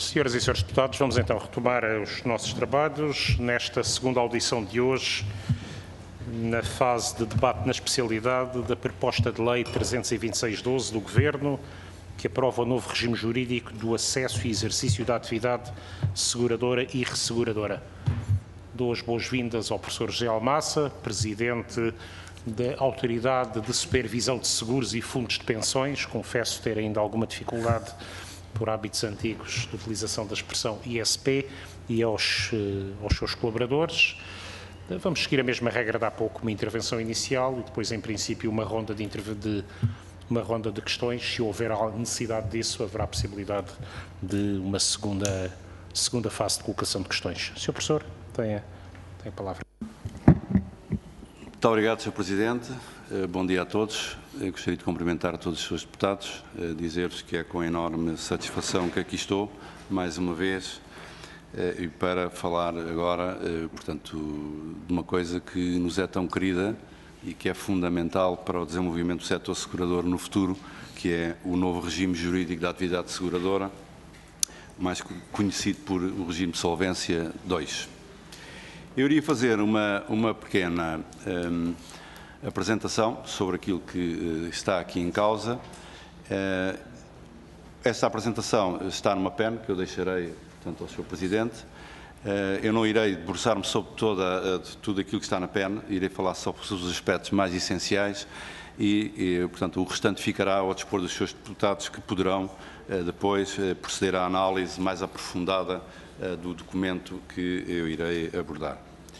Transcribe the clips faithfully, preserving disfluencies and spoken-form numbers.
Senhoras e senhores deputados, vamos então retomar os nossos trabalhos nesta segunda audição de hoje, na fase de debate na especialidade da proposta de lei trezentos e vinte e seis barra doze do Governo, que aprova o novo regime jurídico do acesso e exercício da atividade seguradora e resseguradora. Dou as boas-vindas ao professor José Almassa, Presidente da Autoridade de Supervisão de Seguros e Fundos de Pensões. Confesso ter ainda alguma dificuldade por hábitos antigos de utilização da expressão I S P, e aos, aos seus colaboradores. Vamos seguir a mesma regra de há pouco, uma intervenção inicial e depois, em princípio, uma ronda de, de, uma ronda de questões. Se houver necessidade disso, haverá possibilidade de uma segunda, segunda fase de colocação de questões. senhor Professor, tem a, tem a palavra. Muito obrigado, senhor Presidente. Bom dia a todos. Eu gostaria de cumprimentar a todos os senhores deputados, dizer-vos que é com enorme satisfação que aqui estou, mais uma vez, e para falar agora, portanto, de uma coisa que nos é tão querida e que é fundamental para o desenvolvimento do setor segurador no futuro, que é o novo regime jurídico da atividade seguradora, mais conhecido por o regime de Solvência dois. Eu iria fazer uma, uma pequena um, apresentação sobre aquilo que uh, está aqui em causa. Uh, essa apresentação está numa pen que eu deixarei, portanto, ao senhor Presidente. Uh, eu não irei debruçar-me sobre toda, uh, tudo aquilo que está na pen, irei falar só sobre os aspectos mais essenciais e, e, portanto, o restante ficará ao dispor dos senhores deputados, que poderão uh, depois uh, proceder à análise mais aprofundada do documento que eu irei abordar.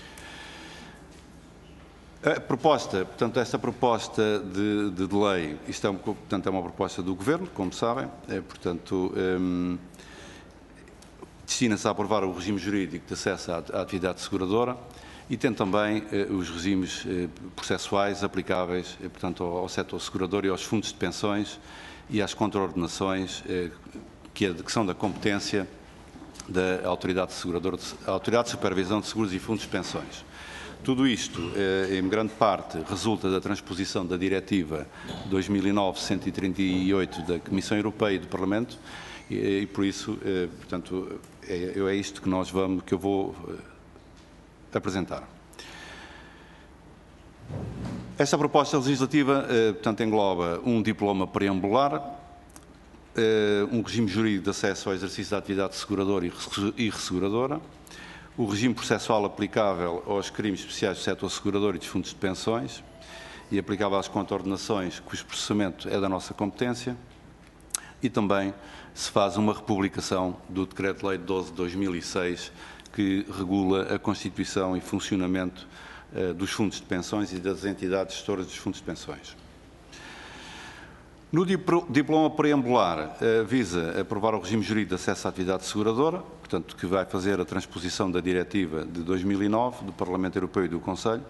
A proposta, portanto, esta proposta de, de, de lei, isto é, portanto, é uma proposta do Governo, como sabem, é, portanto, um, destina-se a aprovar o regime jurídico de acesso à, à atividade seguradora e tem também uh, os regimes uh, processuais aplicáveis, uh, portanto, ao, ao setor segurador e aos fundos de pensões e às contraordenações uh, que, é, que são da competência da Autoridade Seguradora, a Autoridade de Supervisão de Seguros e Fundos de Pensões. Tudo isto, em grande parte, resulta da transposição da Diretiva dois mil e nove barra cento e trinta e oito da Comissão Europeia e do Parlamento e, e por isso, portanto, é, é isto que nós vamos, que eu vou apresentar. Esta proposta legislativa, portanto, engloba um diploma preambular, um regime jurídico de acesso ao exercício da atividade seguradora e resseguradora, o regime processual aplicável aos crimes especiais do setor segurador e dos fundos de pensões e aplicável às contraordenações, cujo processamento é da nossa competência, e também se faz uma republicação do Decreto-Lei doze de dois mil e seis, que regula a constituição e funcionamento uh, dos fundos de pensões e das entidades gestoras dos fundos de pensões. No diploma preambular, uh, visa aprovar o regime jurídico de acesso à atividade seguradora, portanto, que vai fazer a transposição da Diretiva de dois mil e nove do Parlamento Europeu e do Conselho.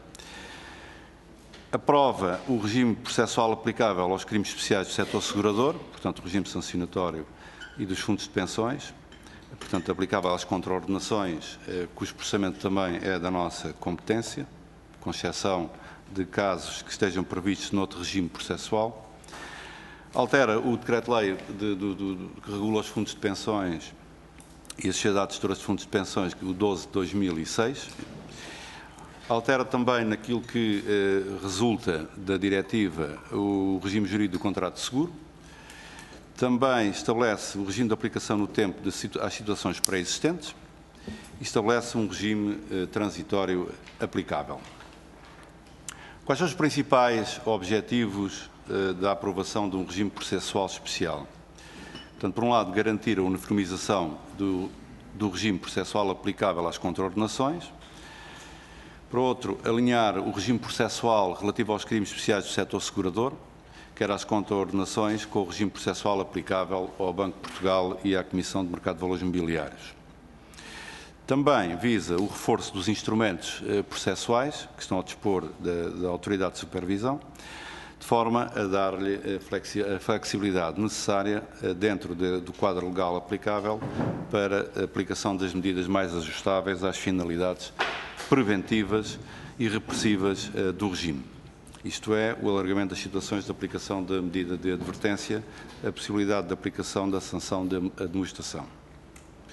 Aprova o regime processual aplicável aos crimes especiais do setor segurador, portanto, o regime sancionatório e dos fundos de pensões, portanto, aplicável às contraordenações, uh, cujo processamento também é da nossa competência, com exceção de casos que estejam previstos noutro regime processual. Altera o Decreto-Lei que regula os fundos de pensões e as sociedades gestoras de fundos de pensões, o doze de dois mil e seis. Altera também naquilo que eh, resulta da diretiva o regime jurídico do contrato de seguro. Também estabelece o regime de aplicação no tempo de situ às situações pré-existentes e estabelece um regime eh, transitório aplicável. Quais são os principais objetivos da aprovação de um regime processual especial? Portanto, por um lado, garantir a uniformização do, do regime processual aplicável às contraordenações. Por outro, alinhar o regime processual relativo aos crimes especiais do setor segurador, quer às contraordenações, com o regime processual aplicável ao Banco de Portugal e à Comissão de Mercado de Valores Mobiliários. Também visa o reforço dos instrumentos eh, processuais que estão ao dispor da, da Autoridade de Supervisão, de forma a dar-lhe a flexibilidade necessária dentro de, do quadro legal aplicável para a aplicação das medidas mais ajustáveis às finalidades preventivas e repressivas do regime. Isto é, o alargamento das situações de aplicação da medida de advertência, a possibilidade de aplicação da sanção de admoestação.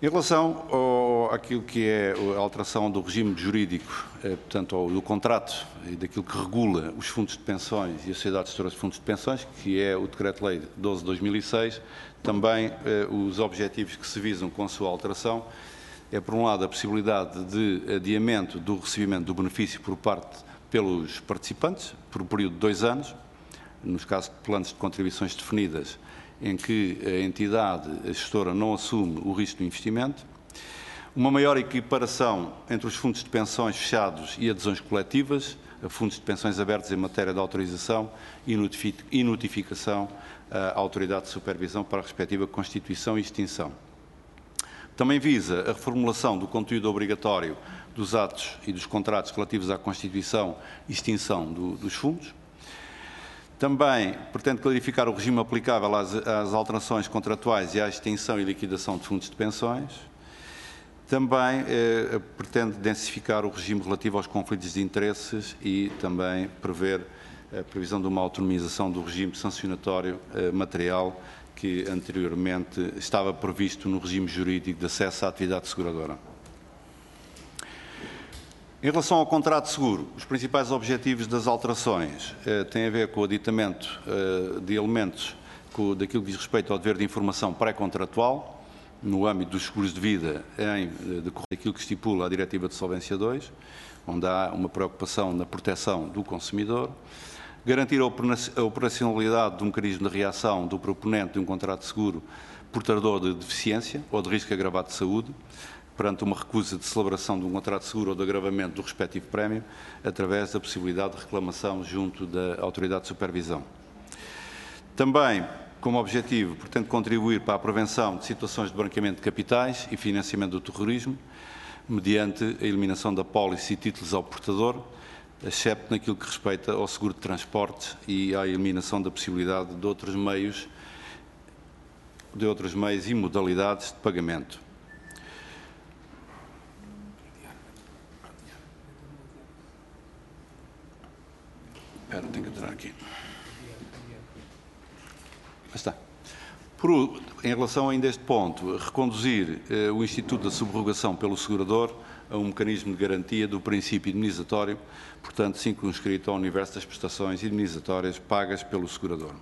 Em relação ao, àquilo que é a alteração do regime jurídico, eh, portanto, ao, do contrato e daquilo que regula os fundos de pensões e as sociedades gestoras de fundos de pensões, que é o Decreto-Lei doze de dois mil e seis, também eh, os objetivos que se visam com a sua alteração é, por um lado, a possibilidade de adiamento do recebimento do benefício por parte pelos participantes, por um período de dois anos, nos casos de planos de contribuições definidas, em que a entidade a gestora não assume o risco do investimento, uma maior equiparação entre os fundos de pensões fechados e adesões coletivas, a fundos de pensões abertos em matéria de autorização e notificação à autoridade de supervisão para a respectiva constituição e extinção. Também visa a reformulação do conteúdo obrigatório dos atos e dos contratos relativos à constituição e extinção do, dos fundos. Também pretende clarificar o regime aplicável às, às alterações contratuais e à extinção e liquidação de fundos de pensões. Também eh, pretende densificar o regime relativo aos conflitos de interesses e também prever a previsão de uma autonomização do regime sancionatório eh, material que anteriormente estava previsto no regime jurídico de acesso à atividade seguradora. Em relação ao contrato de seguro, os principais objetivos das alterações eh, têm a ver com o aditamento eh, de elementos com, daquilo que diz respeito ao dever de informação pré-contratual, no âmbito dos seguros de vida, em decorrer daquilo que estipula a Diretiva de Solvência dois, onde há uma preocupação na proteção do consumidor, garantir a operacionalidade do mecanismo de reação do proponente de um contrato de seguro portador de deficiência ou de risco agravado de saúde, perante uma recusa de celebração de um contrato de seguro ou de agravamento do respectivo prémio, através da possibilidade de reclamação junto da autoridade de supervisão. Também, como objetivo, pretende contribuir para a prevenção de situações de branqueamento de capitais e financiamento do terrorismo, mediante a eliminação da pólice e títulos ao portador, excepto naquilo que respeita ao seguro de transporte e à eliminação da possibilidade de outros meios, de outros meios e modalidades de pagamento. Espera, tenho que entrar aqui. Está. Por, em relação ainda a este ponto, reconduzir eh, o Instituto da Subrogação pelo segurador a um mecanismo de garantia do princípio indemnizatório, portanto, circunscrito ao universo das prestações indemnizatórias pagas pelo segurador.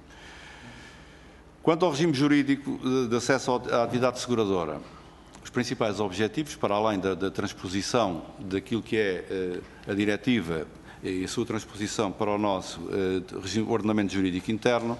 Quanto ao regime jurídico de, de acesso à atividade seguradora, os principais objetivos, para além da, da transposição daquilo que é eh, a diretiva e a sua transposição para o nosso eh, ordenamento jurídico interno,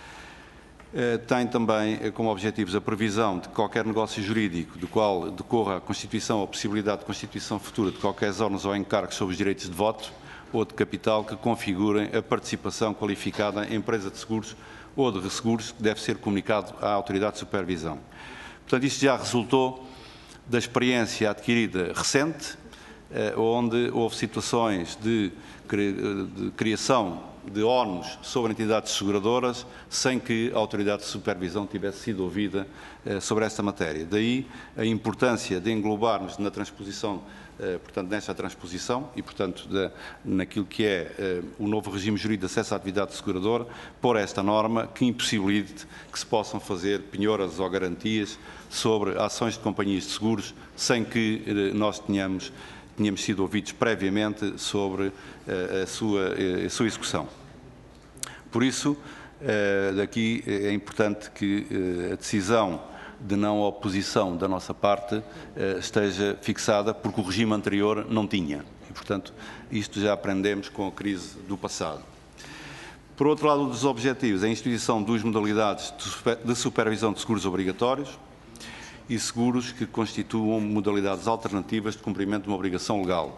eh, tem também eh, como objetivos a previsão de que qualquer negócio jurídico do qual decorra a constituição ou a possibilidade de constituição futura de qualquer órgãos ou encargos sobre os direitos de voto ou de capital que configurem a participação qualificada em empresa de seguros ou de resseguros, que deve ser comunicado à autoridade de supervisão. Portanto, isto já resultou da experiência adquirida recente, onde houve situações de, de criação de ónus sobre entidades seguradoras sem que a autoridade de supervisão tivesse sido ouvida eh, sobre esta matéria. Daí a importância de englobarmos na transposição, eh, portanto, nesta transposição e, portanto, de, naquilo que é eh, o novo regime jurídico de acesso à atividade seguradora, por esta norma que impossibilite que se possam fazer penhoras ou garantias sobre ações de companhias de seguros sem que eh, nós tenhamos tínhamos sido ouvidos previamente sobre uh, a, sua, uh, a sua execução. Por isso, uh, daqui é importante que uh, a decisão de não oposição da nossa parte uh, esteja fixada, porque o regime anterior não tinha. E, portanto, isto já aprendemos com a crise do passado. Por outro lado, um dos objetivos é a instituição de duas modalidades de supervisão de seguros obrigatórios e seguros que constituam modalidades alternativas de cumprimento de uma obrigação legal.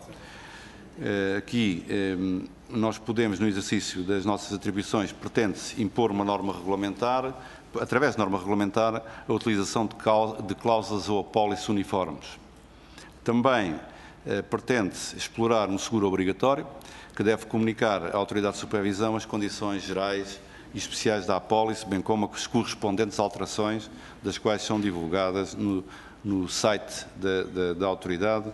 Aqui nós podemos, no exercício das nossas atribuições, pretende-se impor uma norma regulamentar, através de norma regulamentar, a utilização de cláusulas ou apólices uniformes. Também pretende-se explorar um seguro obrigatório, que deve comunicar à autoridade de supervisão as condições gerais e especiais da apólice, bem como as correspondentes alterações, das quais são divulgadas no, no site da, da, da autoridade.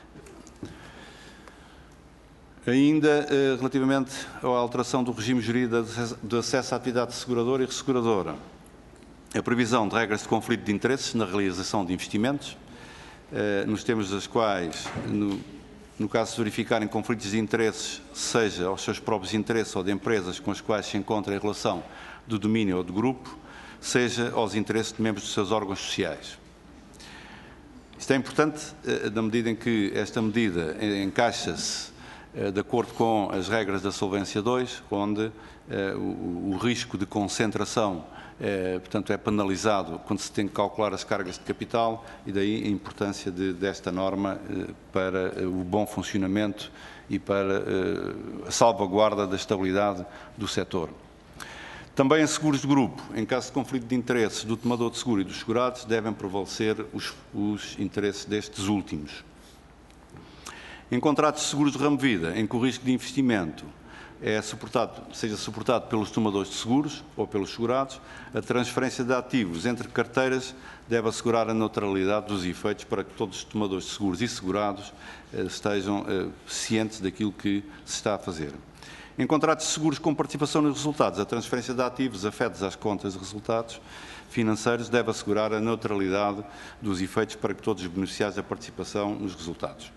Ainda eh, relativamente à alteração do regime jurídico de acesso à atividade seguradora e resseguradora, a previsão de regras de conflito de interesses na realização de investimentos, nos termos das quais, no, no caso de verificarem conflitos de interesses, seja aos seus próprios interesses ou de empresas com as quais se encontra em relação do domínio ou do grupo, seja aos interesses de membros dos seus órgãos sociais. Isto é importante na medida em que esta medida encaixa-se de acordo com as regras da Solvência dois, onde o, o risco de concentração É, portanto, é penalizado quando se tem que calcular as cargas de capital, e daí a importância de, desta norma eh, para eh, o bom funcionamento e para eh, a salvaguarda da estabilidade do setor. Também em seguros de grupo, em caso de conflito de interesses do tomador de seguro e dos segurados, devem prevalecer os, os interesses destes últimos. Em contratos de seguros de ramo-vida, em que o risco de investimento é suportado, seja suportado pelos tomadores de seguros ou pelos segurados, a transferência de ativos entre carteiras deve assegurar a neutralidade dos efeitos para que todos os tomadores de seguros e segurados eh, estejam eh, cientes daquilo que se está a fazer. Em contratos de seguros com participação nos resultados, a transferência de ativos afetos às contas de resultados financeiros deve assegurar a neutralidade dos efeitos para que todos os beneficiários da participação nos resultados.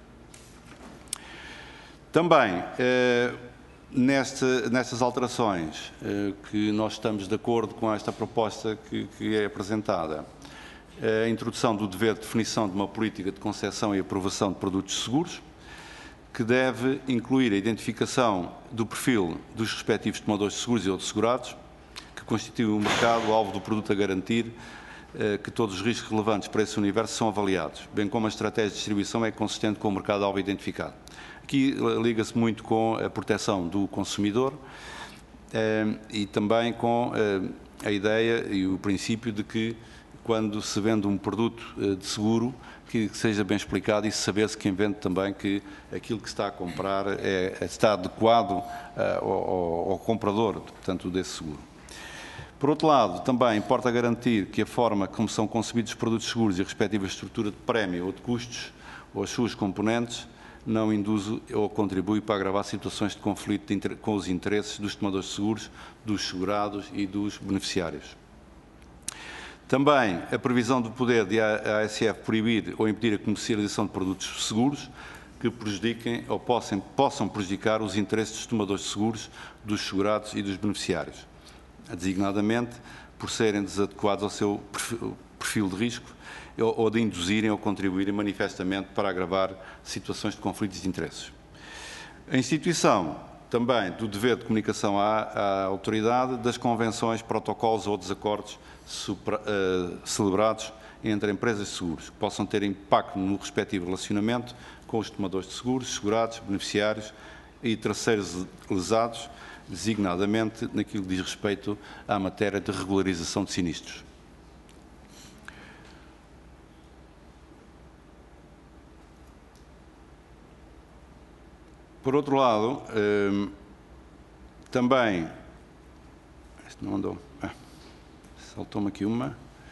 Também, eh, Neste, nestas alterações eh, que nós estamos de acordo com esta proposta que, que é apresentada, a introdução do dever de definição de uma política de concessão e aprovação de produtos seguros, que deve incluir a identificação do perfil dos respectivos tomadores de seguros e outros segurados, que constituem o mercado alvo do produto a garantir eh, que todos os riscos relevantes para esse universo são avaliados, bem como a estratégia de distribuição é consistente com o mercado alvo identificado. Aqui liga-se muito com a proteção do consumidor eh, e também com eh, a ideia e o princípio de que, quando se vende um produto eh, de seguro, que, que seja bem explicado e saber-se quem vende também que aquilo que está a comprar é, está adequado eh, ao, ao comprador, portanto, desse seguro. Por outro lado, também importa garantir que a forma como são concebidos os produtos seguros e a respectiva estrutura de prémio ou de custos ou as suas componentes não induz ou contribui para agravar situações de conflito de com os interesses dos tomadores de seguros, dos segurados e dos beneficiários. Também a previsão do poder de a ASF proibir ou impedir a comercialização de produtos seguros que prejudiquem ou possam, possam prejudicar os interesses dos tomadores de seguros, dos segurados e dos beneficiários, designadamente por serem desadequados ao seu perfil de risco ou de induzirem ou contribuírem manifestamente para agravar situações de conflitos de interesses. A instituição também do dever de comunicação à, à autoridade das convenções, protocolos ou desacordos supra, uh, celebrados entre empresas de seguros, que possam ter impacto no respectivo relacionamento com os tomadores de seguros, segurados, beneficiários e terceiros lesados, designadamente naquilo que diz respeito à matéria de regularização de sinistros. Por outro lado, eh, também, este não andou, ah, saltou-me aqui uma.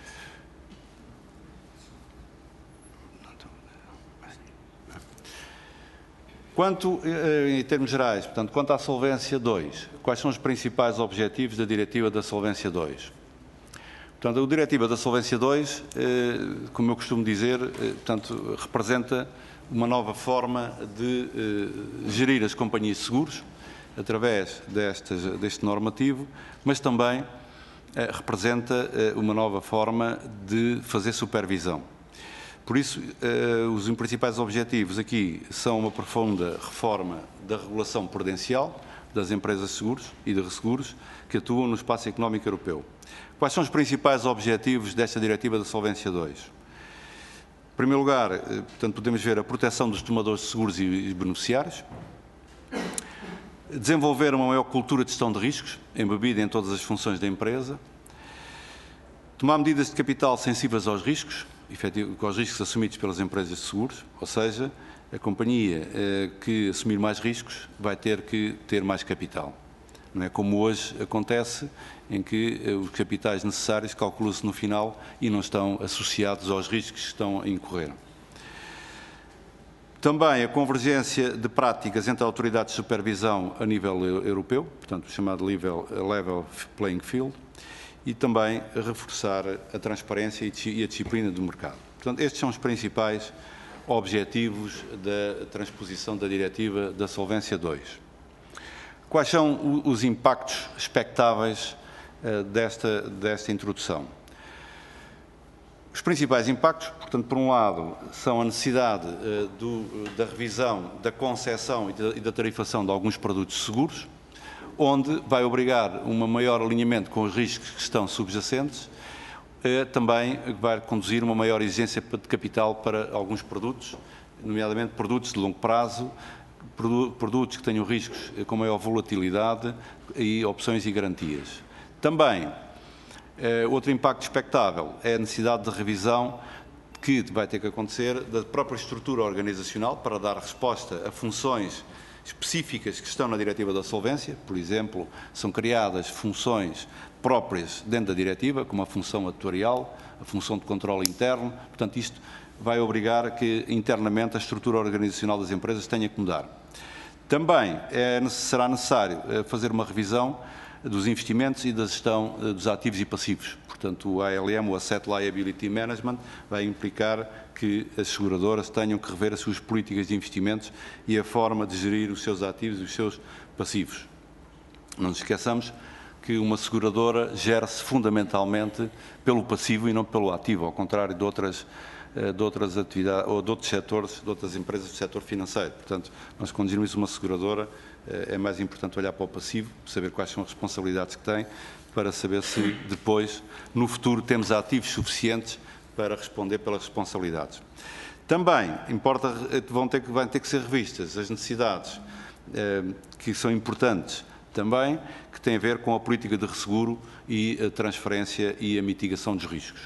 Quanto, eh, em termos gerais, portanto, quanto à Solvência dois, quais são os principais objetivos da Diretiva da Solvência dois? Portanto, a Diretiva da Solvência dois, eh, como eu costumo dizer, eh, portanto, representa uma nova forma de eh, gerir as companhias de seguros através destas, deste normativo, mas também eh, representa eh, uma nova forma de fazer supervisão. Por isso, eh, os principais objetivos aqui são uma profunda reforma da regulação prudencial das empresas de seguros e de resseguros que atuam no espaço económico europeu. Quais são os principais objetivos desta Diretiva da Solvência dois? Em primeiro lugar, portanto, podemos ver a proteção dos tomadores de seguros e beneficiários, desenvolver uma maior cultura de gestão de riscos, embebida em todas as funções da empresa, tomar medidas de capital sensíveis aos riscos, aos riscos assumidos pelas empresas de seguros, ou seja, a companhia eh, que assumir mais riscos vai ter que ter mais capital. Não é como hoje acontece, em que eh, os capitais necessários calculam-se no final e não estão associados aos riscos que estão a incorrer. Também a convergência de práticas entre autoridades de supervisão a nível europeu, portanto, o chamado level, level playing field, e também reforçar a transparência e a disciplina do mercado. Portanto, estes são os principais objetivos da transposição da Diretiva da Solvência dois. Quais são os impactos expectáveis desta, desta introdução? Os principais impactos, portanto, por um lado, são a necessidade uh, do, da revisão da concessão e da, e da tarifação de alguns produtos seguros, onde vai obrigar um maior alinhamento com os riscos que estão subjacentes, uh, também vai conduzir uma maior exigência de capital para alguns produtos, nomeadamente produtos de longo prazo, produ produtos que tenham riscos com maior volatilidade e opções e garantias. Também, Uh, outro impacto expectável é a necessidade de revisão que vai ter que acontecer da própria estrutura organizacional para dar resposta a funções específicas que estão na Diretiva da Solvência. Por exemplo, são criadas funções próprias dentro da Diretiva, como a função atuarial, a função de controle interno. Portanto, isto vai obrigar a que internamente a estrutura organizacional das empresas tenha que mudar. Também é, será necessário fazer uma revisão dos investimentos e da gestão dos ativos e passivos. Portanto, o A L M, o Asset Liability Management, vai implicar que as seguradoras tenham que rever as suas políticas de investimentos e a forma de gerir os seus ativos e os seus passivos. Não nos esqueçamos que uma seguradora gera-se fundamentalmente pelo passivo e não pelo ativo, ao contrário de outras, de outras atividades ou de outros setores, de outras empresas do setor financeiro. Portanto, nós quando gerimos uma seguradora, é mais importante olhar para o passivo, saber quais são as responsabilidades que tem, para saber se depois, no futuro, temos ativos suficientes para responder pelas responsabilidades. Também importa, vão ter que, vão ter que ser revistas as necessidades eh, que são importantes também, que têm a ver com a política de resseguro e a transferência e a mitigação dos riscos.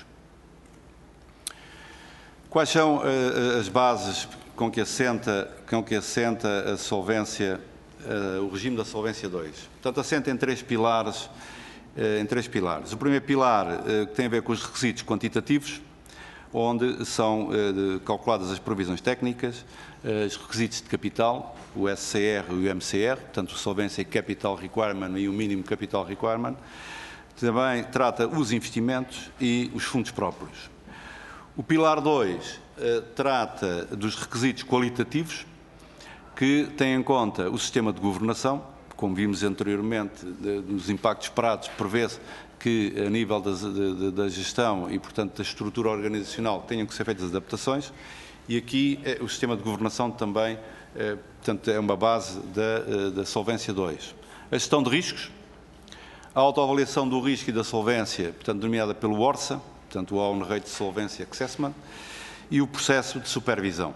Quais são eh, as bases com que assenta, com que assenta a solvência Uh, o regime da Solvência dois. Portanto, assenta em três pilares. Uh, em três pilares. O primeiro pilar uh, que tem a ver com os requisitos quantitativos, onde são uh, de, calculadas as previsões técnicas, uh, os requisitos de capital, o S C R e o M C R, portanto, o Solvency Capital Requirement e o Minimum Capital Requirement. Também trata os investimentos e os fundos próprios. O pilar dois uh, trata dos requisitos qualitativos, que tem em conta o sistema de governação, como vimos anteriormente, dos impactos esperados, prevê-se que a nível da, da, da gestão e, portanto, da estrutura organizacional tenham que ser feitas adaptações, e aqui é, o sistema de governação também é, portanto, é uma base da, da Solvência dois. A gestão de riscos, a autoavaliação do risco e da solvência, portanto, nomeada pelo ORSA, portanto, o Own Rate Solvency Assessment, e o processo de supervisão.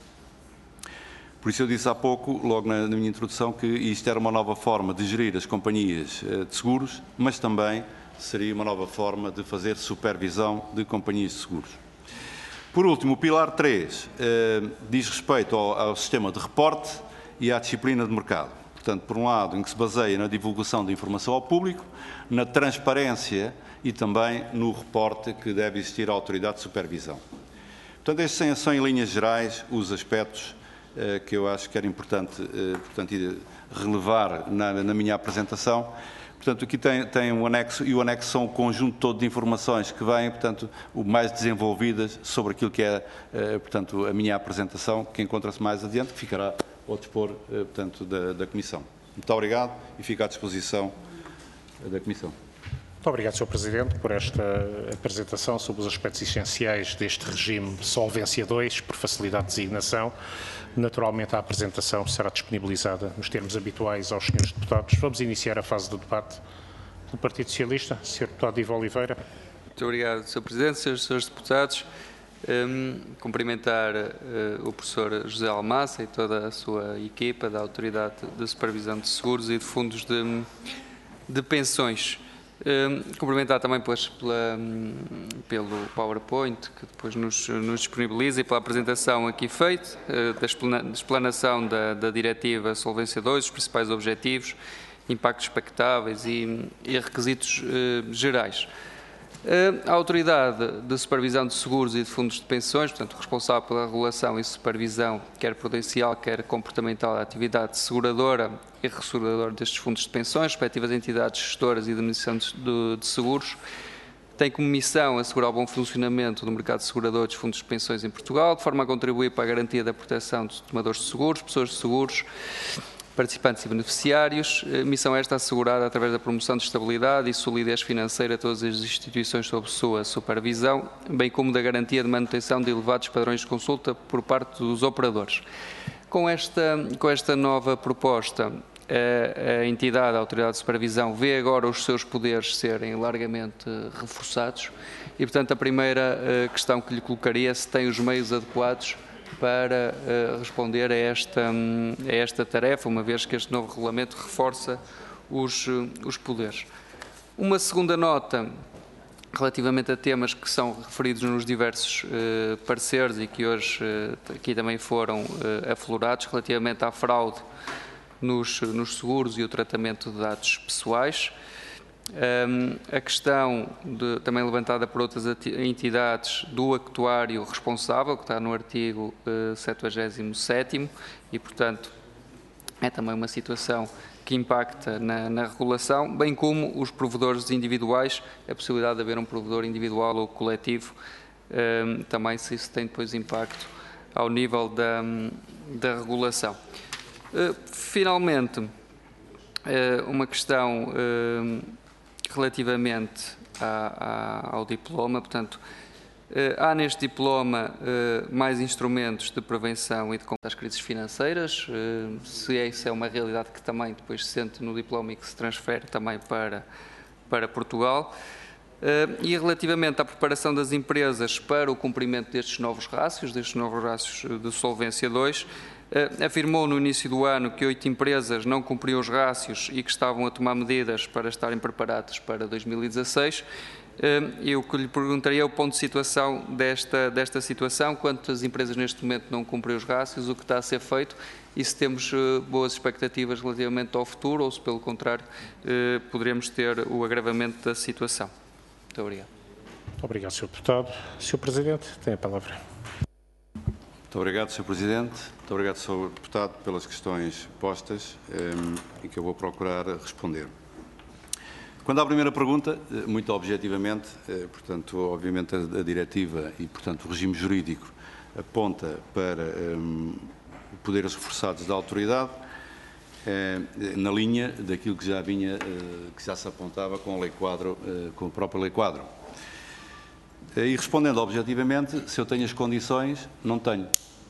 Por isso eu disse há pouco, logo na, na minha introdução, que isto era uma nova forma de gerir as companhias eh, de seguros, mas também seria uma nova forma de fazer supervisão de companhias de seguros. Por último, o pilar três eh, diz respeito ao, ao sistema de reporte e à disciplina de mercado. Portanto, por um lado, em que se baseia na divulgação de informação ao público, na transparência e também no reporte que deve existir à autoridade de supervisão. Portanto, estes são, em linhas gerais, os aspectos que eu acho que era importante, portanto, relevar na, na minha apresentação. Portanto, aqui tem, tem um anexo, e o anexo são um conjunto todo de informações que vêm, portanto, o mais desenvolvidas sobre aquilo que é, portanto, a minha apresentação, que encontra-se mais adiante, que ficará ao dispor, portanto, da, da Comissão. Muito obrigado e fico à disposição da Comissão. Muito obrigado, senhor Presidente, por esta apresentação sobre os aspectos essenciais deste regime Solvência dois, por facilidade de designação. Naturalmente, a apresentação será disponibilizada nos termos habituais aos senhores deputados. Vamos iniciar a fase do debate do Partido Socialista. senhor Deputado Ivo Oliveira. Muito obrigado, senhor Presidente, senhores, senhores deputados. Um, cumprimentar uh, o professor José Almassa e toda a sua equipa da Autoridade de Supervisão de Seguros e de Fundos de, de Pensões. Um, cumprimentar também pois, pela, um, pelo PowerPoint que depois nos, nos disponibiliza e pela apresentação aqui feita, uh, da explana, explanação da, da Diretiva Solvência dois, os principais objetivos, impactos expectáveis e, e requisitos uh, gerais. A Autoridade de Supervisão de Seguros e de Fundos de Pensões, portanto, responsável pela regulação e supervisão, quer prudencial, quer comportamental da atividade seguradora e resseguradora destes fundos de pensões, respectivas entidades gestoras e de administração de, de seguros, tem como missão assegurar o bom funcionamento do mercado segurador dos fundos de pensões em Portugal, de forma a contribuir para a garantia da proteção dos tomadores de seguros, pessoas de seguros, participantes e beneficiários. Missão esta assegurada através da promoção de estabilidade e solidez financeira a todas as instituições sob sua supervisão, bem como da garantia de manutenção de elevados padrões de consulta por parte dos operadores. Com esta, com esta nova proposta, a, a entidade, a Autoridade de Supervisão, vê agora os seus poderes serem largamente reforçados e, portanto, a primeira questão que lhe colocaria é se tem os meios adequados para uh, responder a esta, um, a esta tarefa, uma vez que este novo regulamento reforça os, uh, os poderes. Uma segunda nota relativamente a temas que são referidos nos diversos uh, pareceres e que hoje uh, aqui também foram uh, aflorados, relativamente à fraude nos, nos seguros e o tratamento de dados pessoais. Um, a questão de, também levantada por outras entidades do actuário responsável, que está no artigo uh, setenta e sete e, portanto, é também uma situação que impacta na, na regulação, bem como os provedores individuais, a possibilidade de haver um provedor individual ou coletivo, um, também se isso tem depois impacto ao nível da, da regulação. Uh, finalmente, uh, uma questão uh, relativamente a, a, ao diploma, portanto, eh, há neste diploma eh, mais instrumentos de prevenção e de combate às crises financeiras, eh, se essa é uma realidade que também depois se sente no diploma e que se transfere também para, para Portugal. Eh, e relativamente à preparação das empresas para o cumprimento destes novos rácios, destes novos rácios de Solvência dois, Uh, afirmou no início do ano que oito empresas não cumpriam os rácios e que estavam a tomar medidas para estarem preparadas para dois mil e dezasseis. Uh, eu o que lhe perguntaria é o ponto de situação desta, desta situação, quantas empresas neste momento não cumprem os rácios, o que está a ser feito e se temos uh, boas expectativas relativamente ao futuro ou se, pelo contrário, uh, poderemos ter o agravamento da situação. Muito obrigado. Muito obrigado, senhor Deputado. senhor Presidente, tem a palavra. Muito obrigado, senhor Presidente. Muito obrigado, senhor Deputado, pelas questões postas um, e que eu vou procurar responder. Quanto à primeira pergunta, muito objetivamente, portanto, obviamente a, a diretiva e, portanto, o regime jurídico aponta para um, poderes reforçados da autoridade uh, na linha daquilo que já vinha, uh, que já se apontava com a lei quadro, uh, com a própria lei quadro. E respondendo objetivamente, se eu tenho as condições, não tenho.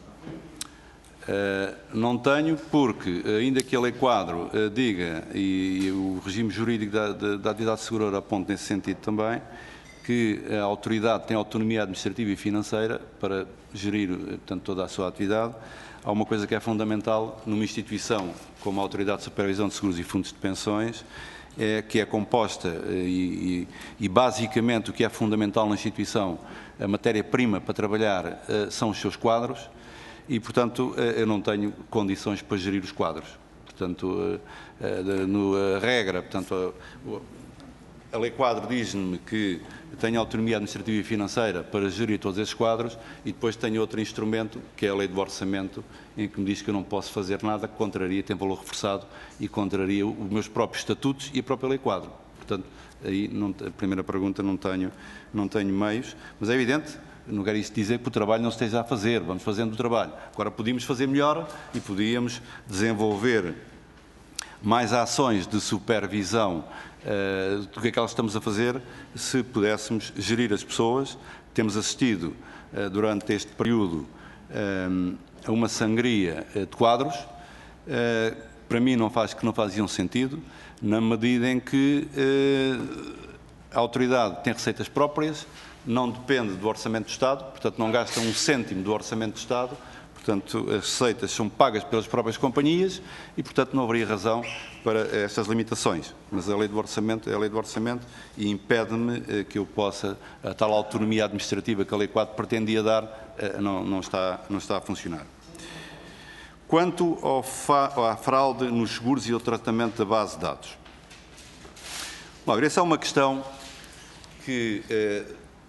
Uh, não tenho porque, ainda que a lei quadro uh, diga, e, e o regime jurídico da, da, da atividade seguradora aponta nesse sentido também, que a autoridade tem autonomia administrativa e financeira para gerir, portanto, toda a sua atividade, há uma coisa que é fundamental numa instituição como a Autoridade de Supervisão de Seguros e Fundos de Pensões, é, que é composta e, e, e basicamente o que é fundamental na instituição, a matéria-prima para trabalhar uh, são os seus quadros e, portanto, uh, eu não tenho condições para gerir os quadros. Portanto, uh, uh, no, a regra, portanto, a, a lei quadro diz-me que tenho autonomia administrativa e financeira para gerir todos esses quadros e depois tenho outro instrumento, que é a lei do orçamento, em que me diz que eu não posso fazer nada que contraria, tem valor reforçado e contraria os meus próprios estatutos e a própria lei quadro. Portanto, aí não, a primeira pergunta não tenho, não tenho meios, mas é evidente, não quero isso dizer que o trabalho não se esteja a fazer, vamos fazendo o trabalho. Agora podíamos fazer melhor e podíamos desenvolver mais ações de supervisão uh, do que aquelas que estamos a fazer se pudéssemos gerir as pessoas. Temos assistido uh, durante este período uh, a uma sangria uh, de quadros, uh, para mim não faz, que não faziam sentido, na medida em que uh, a autoridade tem receitas próprias, não depende do Orçamento do Estado, portanto não gasta um cêntimo do Orçamento do Estado, portanto as receitas são pagas pelas próprias companhias e, portanto, não haveria razão para estas limitações. Mas a lei do orçamento é a lei do orçamento e impede-me eh, que eu possa, a tal autonomia administrativa que a lei quadro pretendia dar, eh, não, não, está, não está a funcionar. Quanto ao fa à fraude nos seguros e ao tratamento da base de dados. Bom, essa é uma questão que eh,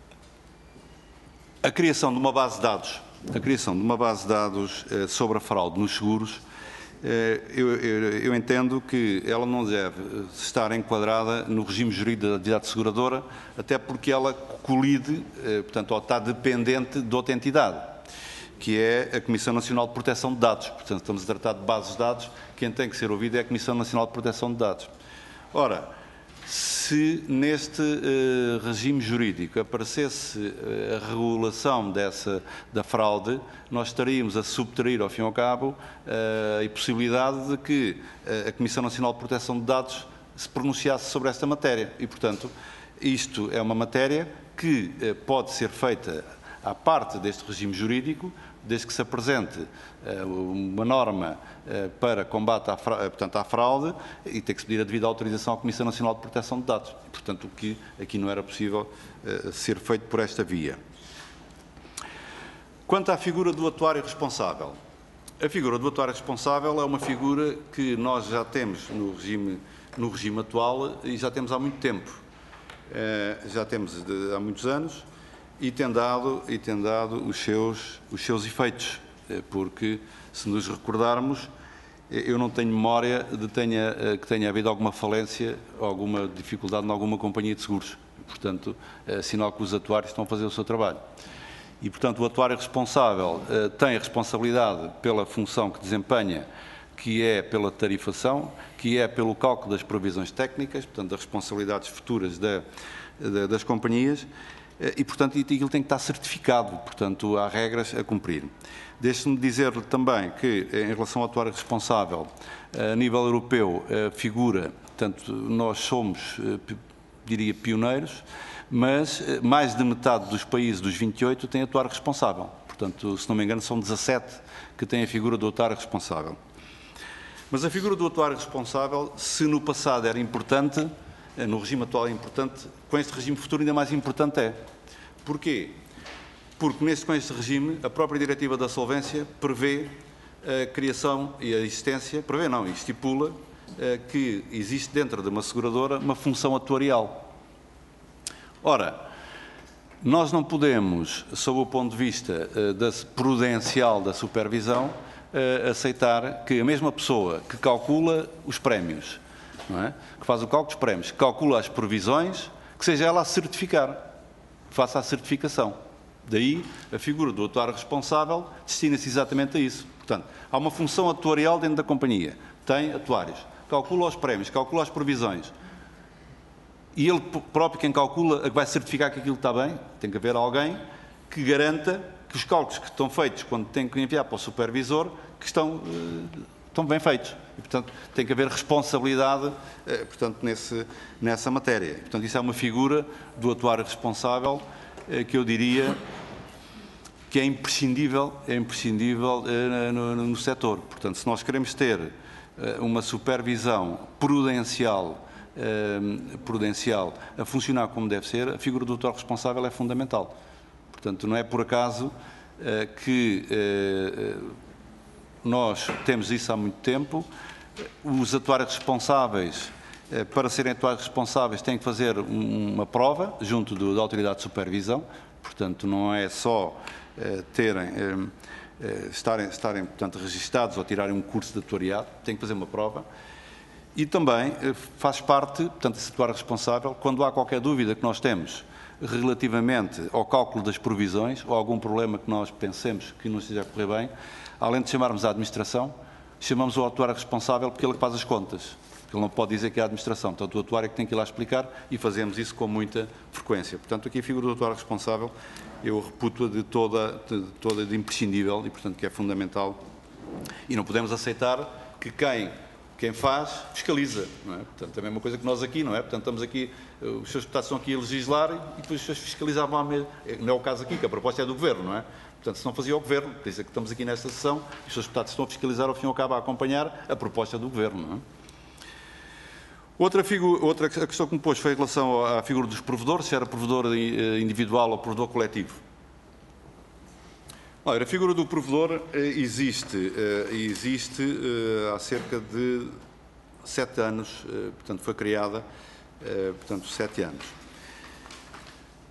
a criação de uma base de dados, a criação de uma base de dados eh, sobre a fraude nos seguros, eh, eu, eu, eu entendo que ela não deve estar enquadrada no regime jurídico da atividade seguradora, até porque ela colide, eh, portanto, ou está dependente de outra entidade, que é a Comissão Nacional de Proteção de Dados. Portanto, estamos a tratar de bases de dados, quem tem que ser ouvido é a Comissão Nacional de Proteção de Dados. Ora, se neste uh, regime jurídico aparecesse uh, a regulação dessa, da fraude, nós estaríamos a subtrair, ao fim e ao cabo, uh, a possibilidade de que uh, a Comissão Nacional de Proteção de Dados se pronunciasse sobre esta matéria. E, portanto, isto é uma matéria que uh, pode ser feita à parte deste regime jurídico, desde que se apresente uh, uma norma uh, para combate à, fra portanto, à fraude e tem que se pedir a devida autorização à Comissão Nacional de Proteção de Dados. Portanto, o que aqui não era possível uh, ser feito por esta via. Quanto à figura do atuário responsável, a figura do atuário responsável é uma figura que nós já temos no regime, no regime atual e já temos há muito tempo. Uh, já temos de, há muitos anos. E tem dado, e tem dado os, seus, os seus efeitos, porque, se nos recordarmos, eu não tenho memória de tenha, que tenha havido alguma falência, alguma dificuldade em alguma companhia de seguros. Portanto, é sinal que os atuários estão a fazer o seu trabalho. E, portanto, o atuário responsável tem a responsabilidade pela função que desempenha, que é pela tarifação, que é pelo cálculo das provisões técnicas, portanto, das responsabilidades futuras da, da, das companhias, e, portanto, aquilo tem que estar certificado, portanto, há regras a cumprir. Deixe-me dizer-lhe também que, em relação ao atuário responsável, a nível europeu, a figura, portanto, nós somos, diria, pioneiros, mas mais de metade dos países dos vinte e oito têm atuário responsável. Portanto, se não me engano, são dezassete que têm a figura do atuário responsável. Mas a figura do atuário responsável, se no passado era importante, no regime atual é importante, com este regime futuro ainda mais importante é. Porquê? Porque neste, com este regime, a própria diretiva da solvência prevê a criação e a existência, prevê não, estipula que existe dentro de uma seguradora uma função atuarial. Ora, nós não podemos, sob o ponto de vista da prudencial da supervisão, aceitar que a mesma pessoa que calcula os prémios, não é? Que faz o cálculo dos prémios, que calcula as provisões, que seja ela a certificar, que faça a certificação. Daí, a figura do atuário responsável destina-se exatamente a isso. Portanto, há uma função atuarial dentro da companhia. Tem atuários, calcula os prémios, calcula as provisões. E ele próprio, quem calcula, que vai certificar que aquilo está bem, tem que haver alguém que garanta que os cálculos que estão feitos quando tem que enviar para o supervisor, que estão... estão bem feitos. E, portanto, tem que haver responsabilidade eh, portanto, nesse, nessa matéria. E, portanto, isso é uma figura do atuário responsável eh, que eu diria que é imprescindível, é imprescindível eh, no, no setor. Portanto, se nós queremos ter eh, uma supervisão prudencial, eh, prudencial a funcionar como deve ser, a figura do atuário responsável é fundamental. Portanto, não é por acaso eh, que... Eh, nós temos isso há muito tempo. Os atuários responsáveis, para serem atuários responsáveis, têm que fazer uma prova junto do, da autoridade de supervisão. Portanto, não é só eh, terem, eh, estarem, estarem portanto, registados ou tirarem um curso de atuariado, têm que fazer uma prova. E também eh, faz parte, portanto, esse atuário responsável, quando há qualquer dúvida que nós temos relativamente ao cálculo das provisões ou algum problema que nós pensemos que não esteja a correr bem, além de chamarmos a administração, chamamos o atuário responsável porque ele é que faz as contas. Ele não pode dizer que é a administração. Portanto, o atuário é que tem que ir lá explicar e fazemos isso com muita frequência. Portanto, aqui a figura do atuário responsável eu reputo-a de toda, de toda de imprescindível e, portanto, que é fundamental. E não podemos aceitar que quem, quem faz, fiscaliza. Não é? Portanto, também é uma coisa que nós aqui, não é? Portanto, estamos aqui, os seus deputados estão aqui a legislar e depois os seus fiscalizavam à mesma. Não é o caso aqui, que a proposta é do Governo, não é? Portanto, se não fazia o Governo, por isso é que estamos aqui nesta sessão, os seus deputados estão a fiscalizar, ao fim e ao cabo, a acompanhar a proposta do Governo. Não é? Outra, figura, outra questão que me pôs foi em relação à figura dos provedores, se era provedor individual ou provedor coletivo. Olha, a figura do provedor existe, existe há cerca de sete anos, portanto, foi criada, portanto, sete anos.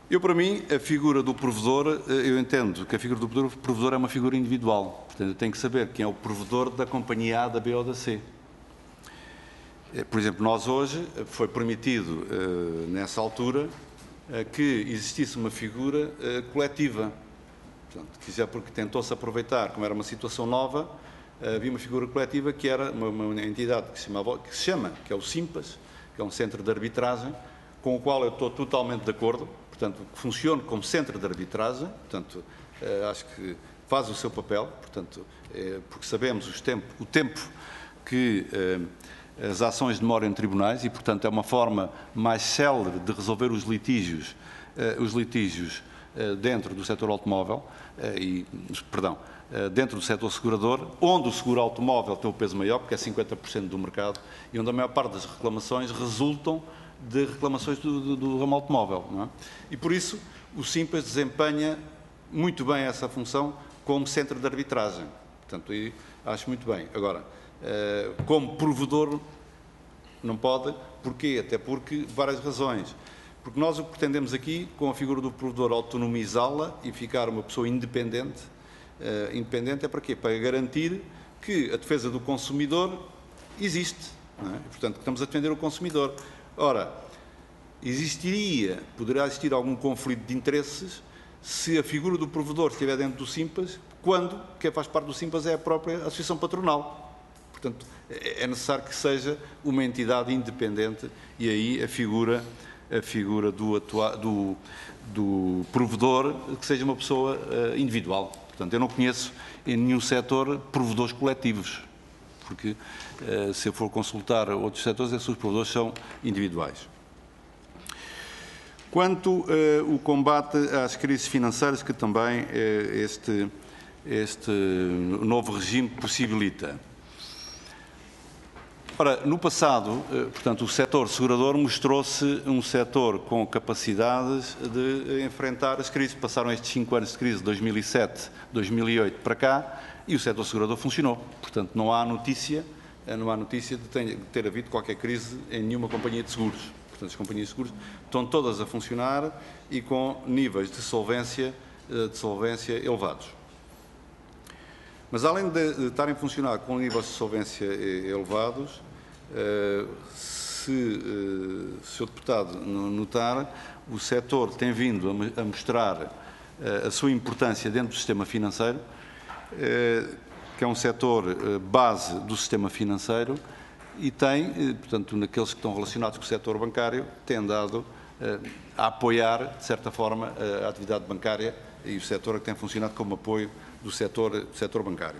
Eu, para mim, a figura do provedor, eu entendo que a figura do provedor é uma figura individual. Portanto, eu tenho que saber quem é o provedor da companhia A, da B ou da C. Por exemplo, nós hoje, foi permitido, nessa altura, que existisse uma figura coletiva. Portanto, que já porque tentou-se aproveitar, como era uma situação nova, havia uma figura coletiva que era uma, uma entidade que se, chamava, que se chama, que é o SIMPAS, que é um centro de arbitragem, com o qual eu estou totalmente de acordo. Portanto, funciona como centro de arbitragem, portanto, eh, acho que faz o seu papel, portanto, eh, porque sabemos os tempo, o tempo que eh, as ações demoram em tribunais e, portanto, é uma forma mais célere de resolver os litígios, eh, os litígios eh, dentro do setor automóvel, eh, e, perdão, eh, dentro do setor segurador, onde o seguro automóvel tem o peso maior, porque é cinquenta por cento do mercado, e onde a maior parte das reclamações resultam de reclamações do, do, do ramo automóvel. Não é? E, por isso, o SIMPAS desempenha muito bem essa função como centro de arbitragem. Portanto, aí acho muito bem. Agora, como provedor, não pode. Porquê? Até porque, várias razões. Porque nós o que pretendemos aqui, com a figura do provedor, autonomizá-la e ficar uma pessoa independente. Independente é para quê? Para garantir que a defesa do consumidor existe. Não é? Portanto, estamos a defender o consumidor. Ora, existiria, poderá existir algum conflito de interesses se a figura do provedor estiver dentro do SIMPAS, quando quem faz parte do SIMPAS é a própria Associação Patronal. Portanto, é necessário que seja uma entidade independente e aí a figura, a figura do, atua, do, do provedor que seja uma pessoa uh, individual. Portanto, eu não conheço em nenhum setor provedores coletivos. Porque, eh, se eu for consultar outros setores, esses provedores são individuais. Quanto eh, ao combate às crises financeiras, que também eh, este, este novo regime possibilita. Ora, no passado, eh, portanto, o setor segurador mostrou-se um setor com capacidades de enfrentar as crises. Passaram estes cinco anos de crise, de dois mil e sete, dois mil e oito para cá, e o setor segurador funcionou. Portanto, não há notícia, não há notícia de ter, de ter havido qualquer crise em nenhuma companhia de seguros. Portanto, as companhias de seguros estão todas a funcionar e com níveis de solvência, de solvência elevados. Mas, além de, de estarem a funcionar com níveis de solvência elevados, se o senhor Deputado notar, o setor tem vindo a mostrar a sua importância dentro do sistema financeiro, que é um setor base do sistema financeiro e tem, portanto, naqueles que estão relacionados com o setor bancário, tem andado a apoiar, de certa forma, a atividade bancária e o setor que tem funcionado como apoio do setor, do setor bancário.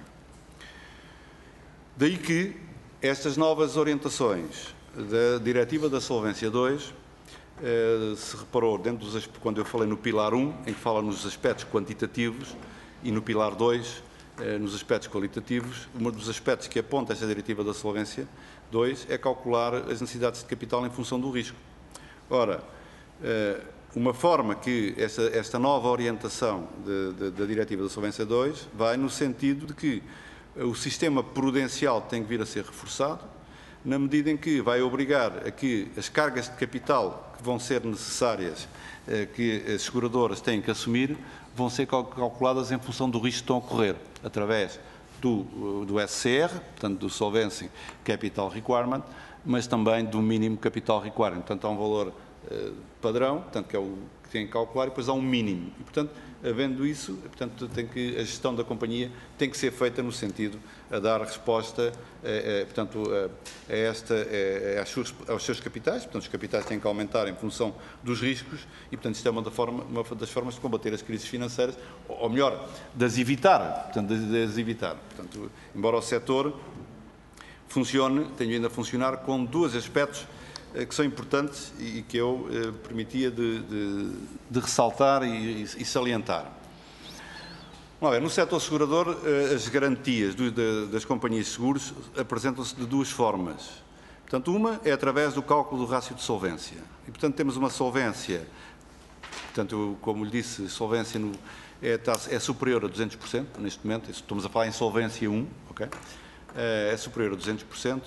Daí que estas novas orientações da Diretiva da Solvência dois, se reparou, dentro dos, quando eu falei no pilar um, em que fala nos aspectos quantitativos, e no pilar dois, nos aspectos qualitativos, um dos aspectos que aponta esta Diretiva da Solvência dois é calcular as necessidades de capital em função do risco. Ora, uma forma que esta, esta nova orientação da Diretiva da Solvência dois vai no sentido de que o sistema prudencial tem que vir a ser reforçado, na medida em que vai obrigar a que as cargas de capital que vão ser necessárias, que as seguradoras têm que assumir, vão ser calculadas em função do risco que estão a correr, através do, do S C R, portanto, do Solvency Capital Requirement, mas também do mínimo Capital Requirement. Portanto, há um valor uh, padrão, portanto, que é o que tem que calcular, e depois há um mínimo. E, portanto, havendo isso, portanto, tem que, a gestão da companhia tem que ser feita no sentido a dar resposta a, a, portanto, a, a esta, a, a, seus, aos seus capitais. Portanto, os capitais têm que aumentar em função dos riscos e, portanto, isto é uma, da forma, uma das formas de combater as crises financeiras, ou melhor, das evitar. Portanto, das, das evitar. Portanto, embora o setor funcione, tenha vindo a funcionar com dois aspectos que são importantes e que eu eh, permitia de, de, de ressaltar e, e salientar. Vamos ver, no setor segurador, eh, as garantias do, de, das companhias de seguros apresentam-se de duas formas. Portanto, uma é através do cálculo do rácio de solvência. E, portanto, temos uma solvência, portanto, como lhe disse, solvência no, é, é superior a duzentos por cento, neste momento, estamos a falar em solvência um, ok? É superior a duzentos por cento.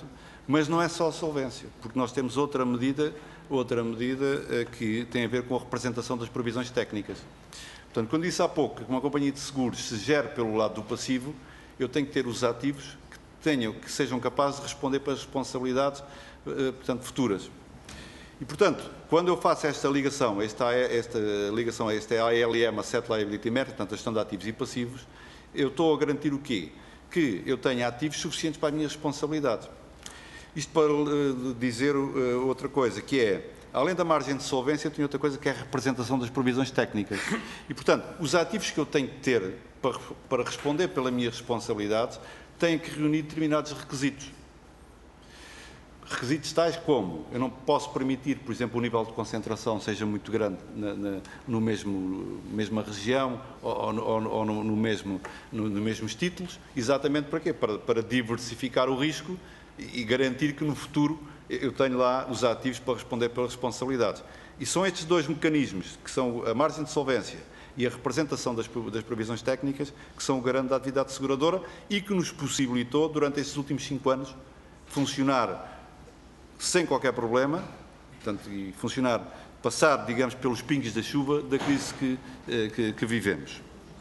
Mas não é só a solvência, porque nós temos outra medida, outra medida que tem a ver com a representação das provisões técnicas. Portanto, quando disse há pouco que uma companhia de seguros se gere pelo lado do passivo, eu tenho que ter os ativos que, tenham, que sejam capazes de responder para as responsabilidades portanto, futuras. E, portanto, quando eu faço esta ligação, esta, esta ligação a este A L M, Asset Liability Management, portanto, a gestão de ativos e passivos, eu estou a garantir o quê? Que eu tenha ativos suficientes para a minha responsabilidade. Isto para uh, dizer uh, outra coisa, que é, além da margem de solvência, eu tenho outra coisa que é a representação das provisões técnicas. E, portanto, os ativos que eu tenho que ter para, para responder pela minha responsabilidade têm que reunir determinados requisitos. Requisitos tais como, eu não posso permitir, por exemplo, o nível de concentração seja muito grande na, na no mesmo mesma região ou, ou, ou no, no mesmo, no, no mesmos títulos, exatamente para quê? Para, para diversificar o risco e, e garantir que no futuro eu tenho lá os ativos para responder pelas responsabilidades. E são estes dois mecanismos, que são a margem de solvência e a representação das, das provisões técnicas, que são o garante da atividade seguradora e que nos possibilitou, durante estes últimos cinco anos, funcionar sem qualquer problema, portanto, e funcionar, passar, digamos, pelos pingos da chuva da crise que, que, que vivemos.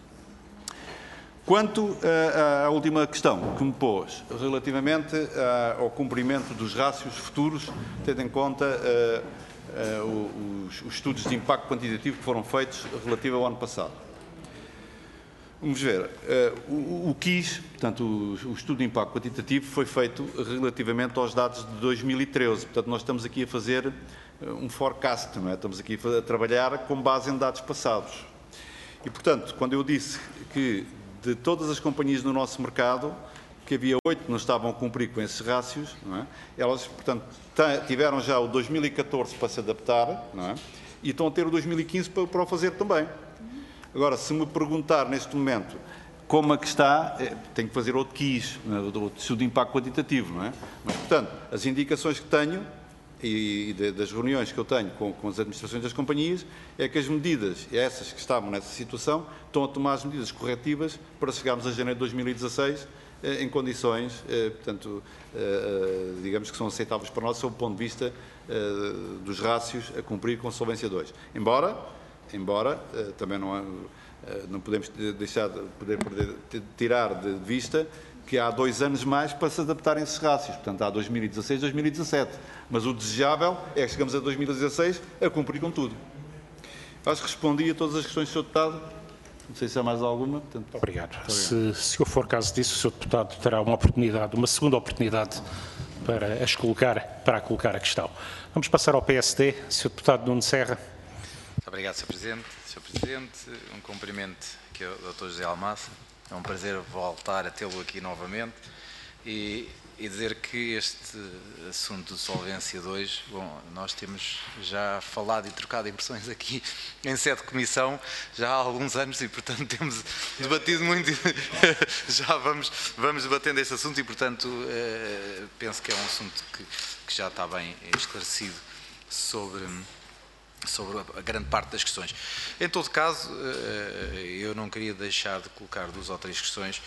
Quanto à, à última questão que me pôs, relativamente ao cumprimento dos rácios futuros, tendo em conta uh, uh, os, os estudos de impacto quantitativo que foram feitos relativo ao ano passado. Vamos ver, uh, o, o Q I S, portanto, o, o estudo de impacto quantitativo foi feito relativamente aos dados de dois mil e treze, portanto, nós estamos aqui a fazer um forecast, não é? Estamos aqui a trabalhar com base em dados passados. E, portanto, quando eu disse que de todas as companhias no nosso mercado, que havia oito que não estavam a cumprir com esses rácios, não é? Elas, portanto, tiveram já o dois mil e catorze para se adaptar, não é? E estão a ter o dois mil e quinze para, para o fazer também. Agora, se me perguntar neste momento como é que está, é, tenho que fazer outro Q I S, outro estudo de impacto quantitativo, não é? Mas, portanto, as indicações que tenho e, e de, das reuniões que eu tenho com, com as administrações das companhias é que as medidas, essas que estavam nessa situação, estão a tomar as medidas corretivas para chegarmos a janeiro de dois mil e dezasseis eh, em condições, eh, portanto, eh, digamos que são aceitáveis para nós, sob o ponto de vista eh, dos rácios a cumprir com a Solvência dois. Embora... Embora uh, também não, uh, não podemos deixar de poder perder, tirar de vista que há dois anos mais para se adaptarem esses rácios. Portanto, há dois mil e dezasseis, dois mil e dezassete. Mas o desejável é que chegamos a dois mil e dezasseis a cumprir com tudo. Acho que respondi a todas as questões do senhor Deputado. Não sei se há mais alguma. Portanto, obrigado. Muito obrigado. Se, se for caso disso, o senhor Deputado terá uma oportunidade, uma segunda oportunidade para, as colocar, para a colocar a questão. Vamos passar ao P S D. senhor Deputado Nuno Serra. Muito obrigado, senhor Presidente. senhor Presidente, um cumprimento aqui ao doutor José Almassa. É um prazer voltar a tê-lo aqui novamente e, e dizer que este assunto de Solvência dois, bom, nós temos já falado e trocado impressões aqui em sede de comissão já há alguns anos e, portanto, temos debatido muito, já vamos, vamos debatendo este assunto e, portanto, penso que é um assunto que, que já está bem esclarecido sobre... sobre a grande parte das questões. Em todo caso, eu não queria deixar de colocar duas ou três questões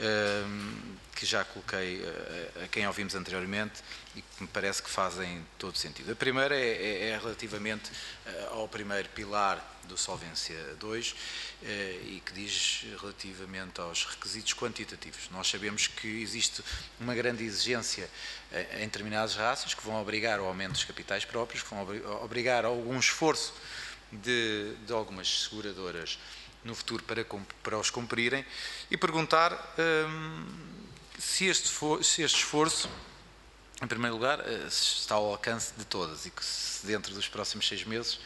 que já coloquei a quem ouvimos anteriormente e que me parece que fazem todo sentido. A primeira é, é relativamente ao primeiro pilar do Solvência dois e que diz relativamente aos requisitos quantitativos. Nós sabemos que existe uma grande exigência em determinados rácios que vão obrigar ao aumento dos capitais próprios, que vão obrigar a algum esforço de, de algumas seguradoras no futuro para, para os cumprirem e perguntar hum, se, este for, se este esforço, em primeiro lugar, está ao alcance de todas e que se dentro dos próximos seis meses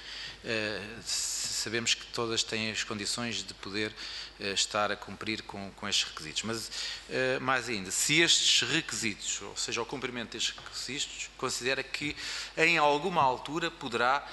sabemos que todas têm as condições de poder estar a cumprir com, com estes requisitos. Mas, mais ainda, se estes requisitos, ou seja, o cumprimento destes requisitos, considera que em alguma altura poderá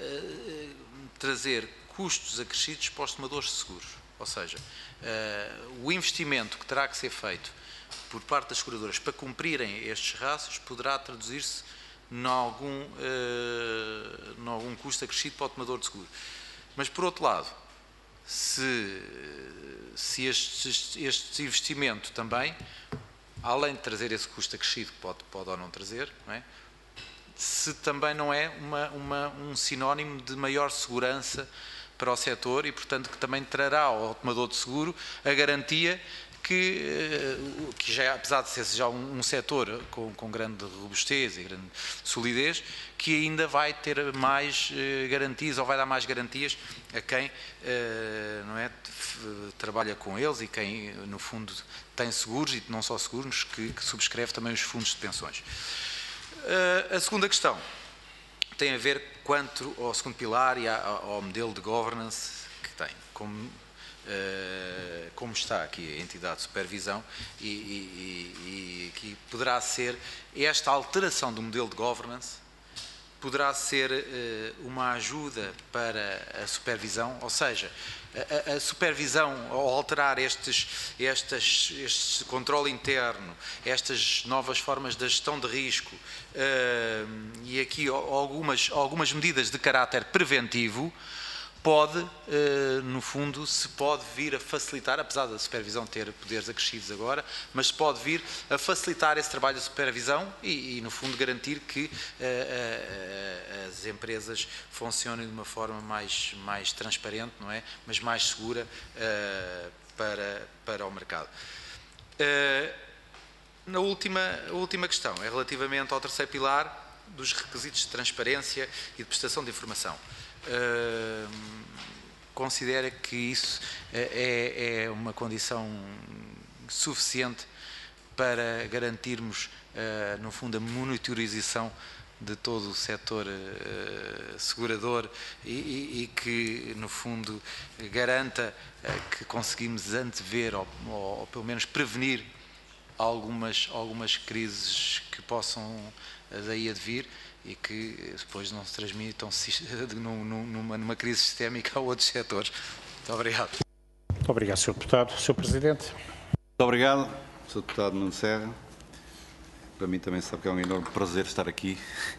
trazer custos acrescidos para os tomadores de seguros. Ou seja, o investimento que terá que ser feito por parte das seguradoras para cumprirem estes rácios poderá traduzir-se em algum, uh, em algum custo acrescido para o tomador de seguro. Mas, por outro lado, se, se este, este investimento também além de trazer esse custo acrescido que pode, pode ou não trazer, não é? Se também não é uma, uma, um sinónimo de maior segurança para o setor e, portanto, que também trará ao tomador de seguro a garantia que, que já, apesar de ser já um, um setor com, com grande robustez e grande solidez, que ainda vai ter mais eh, garantias ou vai dar mais garantias a quem eh, não é, trabalha com eles e quem, no fundo, tem seguros e não só seguros, que, que subscreve também os fundos de pensões. Uh, a segunda questão tem a ver quanto ao segundo pilar e ao modelo de governance que tem, como, uh, como está aqui a entidade de supervisão e, e, e que poderá ser esta alteração do modelo de governance poderá ser uh, uma ajuda para a supervisão, ou seja, a, a supervisão, ao alterar estes, estes, este controle interno, estas novas formas de gestão de risco uh, e aqui algumas, algumas medidas de caráter preventivo, pode, uh, no fundo, se pode vir a facilitar, apesar da supervisão ter poderes acrescidos agora, mas se pode vir a facilitar esse trabalho de supervisão e, e no fundo, garantir que uh, uh, as empresas funcionem de uma forma mais, mais transparente, não é? Mas mais segura uh, para, para o mercado. Uh, na última, a última questão é relativamente ao terceiro pilar dos requisitos de transparência e de prestação de informação. Uh, considera que isso é, é uma condição suficiente para garantirmos, uh, no fundo, a monitorização de todo o setor uh, segurador e, e, e que, no fundo, garanta uh, que conseguimos antever ou, ou, ou pelo menos prevenir algumas, algumas crises que possam daí advir e que depois não se transmitam numa, numa crise sistémica a outros setores. Muito obrigado. Muito obrigado, senhor Deputado. senhor Presidente. Muito obrigado, senhor Deputado Nuno Serra. Para mim também sabe que é um enorme prazer estar aqui.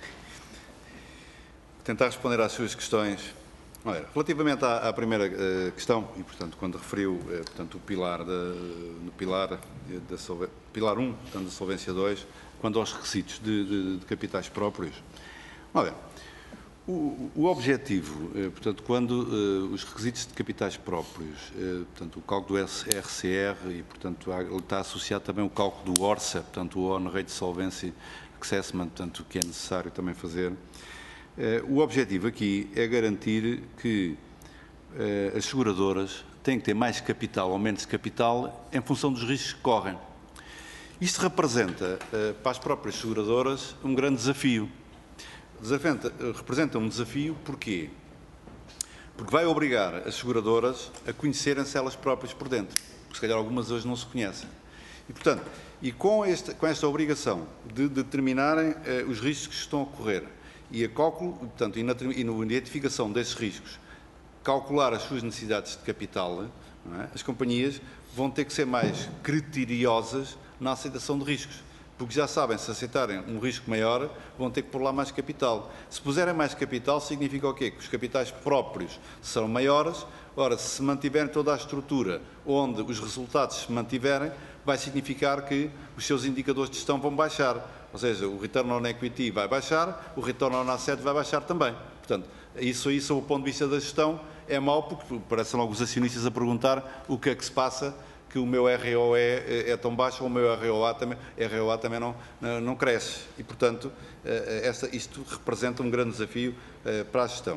Tentar responder às suas questões. Olha, relativamente à, à primeira uh, questão, e portanto, quando referiu uh, portanto, o pilar, da, no pilar, da solve, pilar um, portanto, da solvência dois, quando aos requisitos de, de, de capitais próprios, olha, o, o objetivo, uh, portanto, quando uh, os requisitos de capitais próprios, uh, portanto, o cálculo do R C R e, portanto, há, está associado também o cálculo do O R S A, portanto, o On Rate Solvency Assessment, portanto, que é necessário também fazer. Uh, o objetivo aqui é garantir que uh, as seguradoras têm que ter mais capital ou menos capital em função dos riscos que correm. Isto representa uh, para as próprias seguradoras um grande desafio. Desafenta, uh, representa um desafio porquê? Porque vai obrigar as seguradoras a conhecerem-se elas próprias por dentro, porque se calhar algumas hoje não se conhecem. E, portanto, e com esta, com esta obrigação de determinarem uh, os riscos que estão a ocorrer, e a cálculo, portanto, e na, e na identificação desses riscos, calcular as suas necessidades de capital, não é? As companhias vão ter que ser mais criteriosas na aceitação de riscos, porque já sabem, se aceitarem um risco maior, vão ter que pôr lá mais capital. Se puserem mais capital, significa o quê? Que os capitais próprios serão maiores. Ora, se mantiverem toda a estrutura onde os resultados se mantiverem, vai significar que os seus indicadores de gestão vão baixar. Ou seja, o return on equity vai baixar, o return on asset vai baixar também. Portanto, isso aí, sob o ponto de vista da gestão, é mau, porque parecem logo os acionistas a perguntar o que é que se passa, que o meu R O E é, é tão baixo ou o meu R O A também, R O A também não, não cresce. E, portanto, esta, isto representa um grande desafio para a gestão.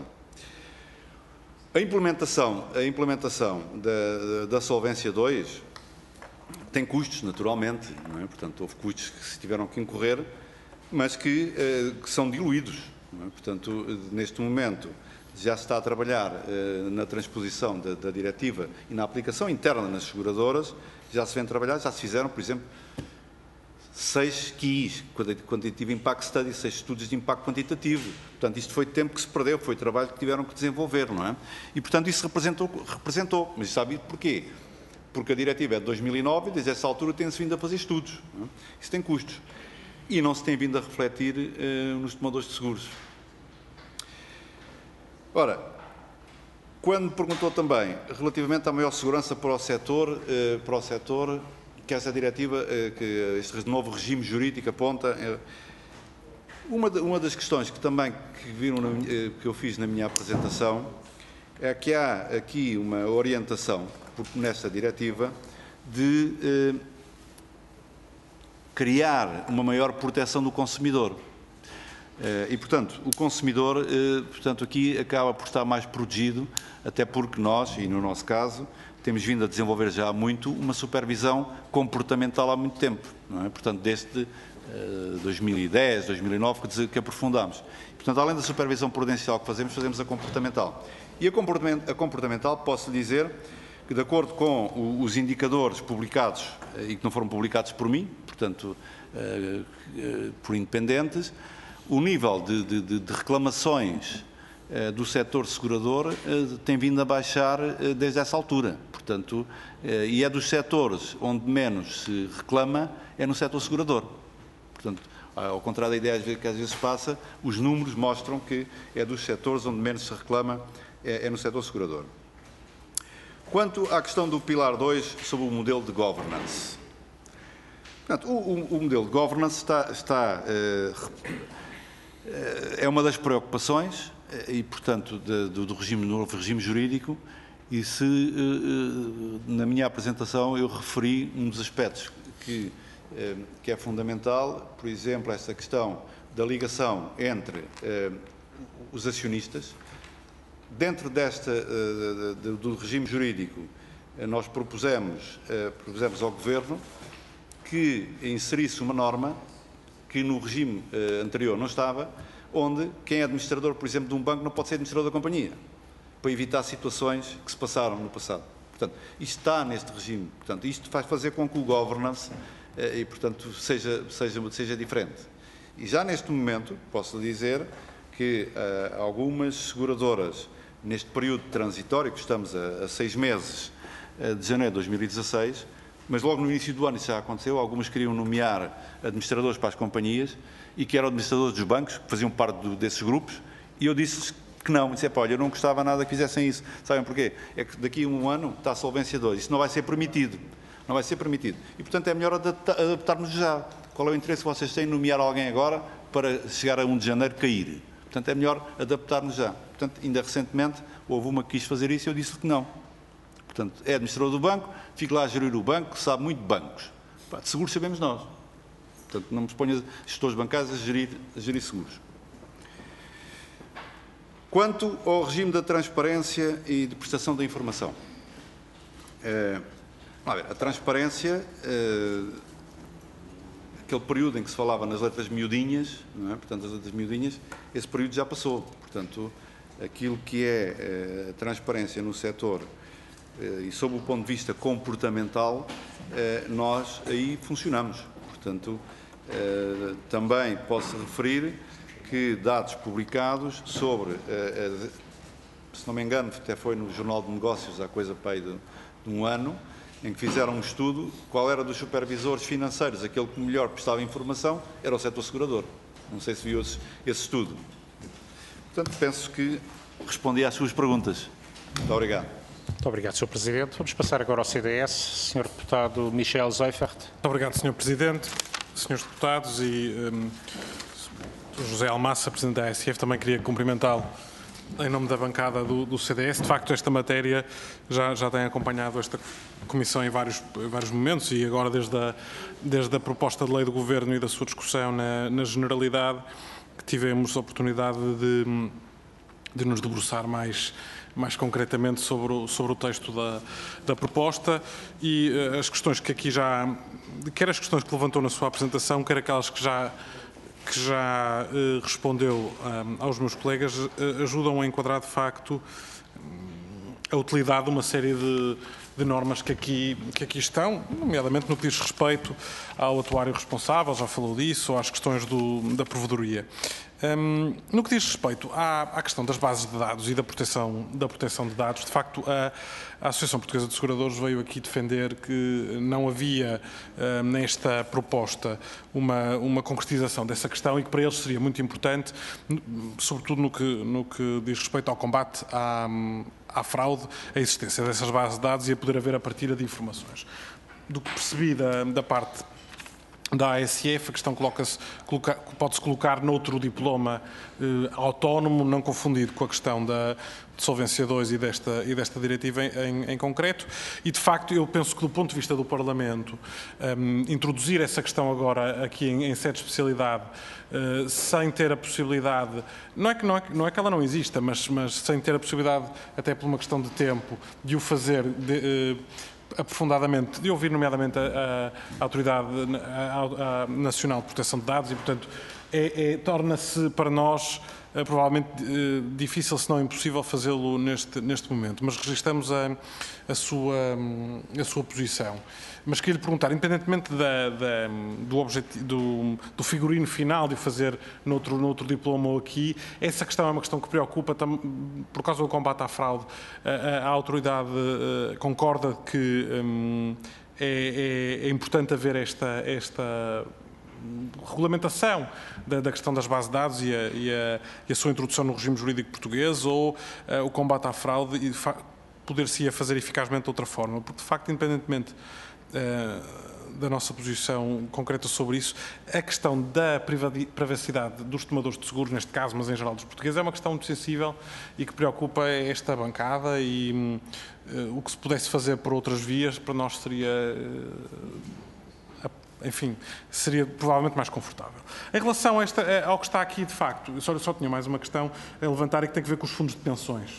A implementação, a implementação da, da Solvência dois tem custos, naturalmente, não é? Portanto, houve custos que se tiveram que incorrer, mas que, eh, que são diluídos. Não é? Portanto, neste momento, já se está a trabalhar eh, na transposição da, da diretiva e na aplicação interna nas seguradoras, já se vem trabalhar, já se fizeram, por exemplo, seis Q Is, Quantitative Impact Study, seis estudos de impacto quantitativo. Portanto, isto foi tempo que se perdeu, foi trabalho que tiveram que desenvolver, não é? E, portanto, isso representou, representou. Mas sabe porquê? Porque a diretiva é de dois mil e nove e desde essa altura tem-se vindo a fazer estudos. Não é? Isso tem custos. E não se tem vindo a refletir eh, nos tomadores de seguros. Ora, quando me perguntou também relativamente à maior segurança para o setor, eh, para o setor que essa diretiva, que este novo regime jurídico aponta. Uma, de, uma das questões que também que viram na, que eu fiz na minha apresentação é que há aqui uma orientação nesta diretiva de eh, criar uma maior proteção do consumidor. Eh, e, portanto, o consumidor, eh, portanto, aqui acaba por estar mais protegido, até porque nós, e no nosso caso, temos vindo a desenvolver já há muito uma supervisão comportamental há muito tempo, não é? Portanto, desde eh, dois mil e dez, dois mil e nove, que, que aprofundamos. Portanto, além da supervisão prudencial que fazemos, fazemos a comportamental. E a comportamental, posso lhe dizer que, de acordo com os indicadores publicados, e que não foram publicados por mim, portanto, por independentes, o nível de, de, de reclamações do setor segurador tem vindo a baixar desde essa altura. Portanto, e é dos setores onde menos se reclama, é no setor segurador. Portanto, ao contrário da ideia que às vezes passa, os números mostram que é dos setores onde menos se reclama, é, é no setor segurador. Quanto à questão do Pilar dois sobre o modelo de governance. Portanto, o, o, o modelo de governance está, está, eh, é uma das preocupações e, portanto, de, do, do regime, do novo regime jurídico, e se eh, na minha apresentação eu referi um dos aspectos que, eh, que é fundamental, por exemplo, esta questão da ligação entre eh, os acionistas. Dentro desta, uh, do, do regime jurídico, uh, nós propusemos, uh, propusemos ao Governo que inserisse uma norma que no regime uh, anterior não estava, onde quem é administrador, por exemplo, de um banco não pode ser administrador da companhia, para evitar situações que se passaram no passado. Portanto, isto está neste regime. Portanto, isto faz fazer com que o governance uh, e, portanto, seja, seja, seja diferente. E já neste momento, posso lhe dizer que uh, algumas seguradoras, neste período transitório, que estamos a, a seis meses uh, de janeiro de dois mil e dezasseis, mas logo no início do ano isso já aconteceu, algumas queriam nomear administradores para as companhias e que eram administradores dos bancos, que faziam parte do, desses grupos, e eu disse que não, disse, olha, eu não gostava nada que fizessem isso. Sabem porquê? É que daqui a um ano está a Solvência dois, isso não vai ser permitido, não vai ser permitido. E, portanto, é melhor adaptarmos já. Qual é o interesse que vocês têm em nomear alguém agora para chegar a um de janeiro cair? Portanto, é melhor adaptar-nos já. Portanto, ainda recentemente houve uma que quis fazer isso e eu disse que não. Portanto, é administrador do banco, fica lá a gerir o banco, sabe muito de bancos. Pá, de seguros sabemos nós. Portanto, não me exponha gestores bancários a gerir, a gerir seguros. Quanto ao regime da transparência e de prestação da informação. É, a, ver, a transparência... É, aquele período em que se falava nas letras miudinhas, não é? Portanto, as letras miudinhas, esse período já passou. Portanto, aquilo que é a transparência no setor e sob o ponto de vista comportamental, nós aí funcionamos. Portanto, também posso referir que dados publicados sobre, se não me engano, até foi no Jornal de Negócios há coisa para aí de, de um ano, em que fizeram um estudo, qual era dos supervisores financeiros, aquele que melhor prestava informação, era o setor segurador. Não sei se viu esse, esse estudo. Portanto, penso que respondi às suas perguntas. Muito obrigado. Muito obrigado, senhor Presidente. Vamos passar agora ao C D S. senhor Deputado Michel Seifert. Muito obrigado, senhor Presidente. senhores Deputados e um, José Almassa, Presidente da A S F, também queria cumprimentá-lo em nome da bancada do, do C D S. De facto, esta matéria já, já tem acompanhado esta Comissão em vários, em vários momentos e agora desde a, desde a proposta de lei do Governo e da sua discussão na, na generalidade, que tivemos a oportunidade de, de nos debruçar mais, mais concretamente sobre o, sobre o texto da, da proposta e uh, as questões que aqui já, quer as questões que levantou na sua apresentação, quer aquelas que já que já eh, respondeu um, aos meus colegas, eh, ajudam a enquadrar de facto a utilidade de uma série de, de normas que aqui, que aqui estão, nomeadamente no que diz respeito ao atuário responsável, já falou disso, ou às questões do, da provedoria. Um, no que diz respeito à, à questão das bases de dados e da proteção, da proteção de dados, de facto a, a Associação Portuguesa de Seguradores veio aqui defender que não havia uh, nesta proposta uma, uma concretização dessa questão e que para eles seria muito importante, sobretudo no que, no que diz respeito ao combate à, à fraude, a existência dessas bases de dados e a poder haver a partilha de informações. do que percebi da, da parte da A S F, a questão coloca-se, coloca, pode-se colocar noutro diploma eh, autónomo, não confundido com a questão da de Solvência dois e desta, e desta diretiva em, em concreto. E, de facto, eu penso que, do ponto de vista do Parlamento, um, introduzir essa questão agora aqui em, em sede de especialidade, uh, sem ter a possibilidade, não é que, não é, não é que ela não exista, mas, mas sem ter a possibilidade, até por uma questão de tempo, de o fazer de, uh, aprofundadamente, de ouvir nomeadamente a, a Autoridade a, a Nacional de Proteção de Dados e, portanto, é, é, torna-se para nós uh, provavelmente uh, difícil, se não impossível, fazê-lo neste, neste momento. Mas registramos a, a, sua, a sua posição. Mas queria lhe perguntar, independentemente da, da, do, objetivo, do, do figurino final de o fazer noutro, noutro diploma ou aqui, essa questão é uma questão que preocupa, tam, por causa do combate à fraude. A, a autoridade uh, concorda que um, é, é, é importante haver esta, esta regulamentação da, da questão das bases de dados e a, e, a, e a sua introdução no regime jurídico português, ou uh, o combate à fraude e poder-se-ia fazer eficazmente de outra forma? Porque, de facto, independentemente da nossa posição concreta sobre isso, a questão da privacidade dos tomadores de seguros, neste caso, mas em geral dos portugueses, é uma questão muito sensível e que preocupa esta bancada, e uh, o que se pudesse fazer por outras vias, para nós seria, uh, enfim, seria provavelmente mais confortável. Em relação a esta, ao que está aqui, de facto, eu só, só tinha mais uma questão a levantar, e que tem a ver com os fundos de pensões.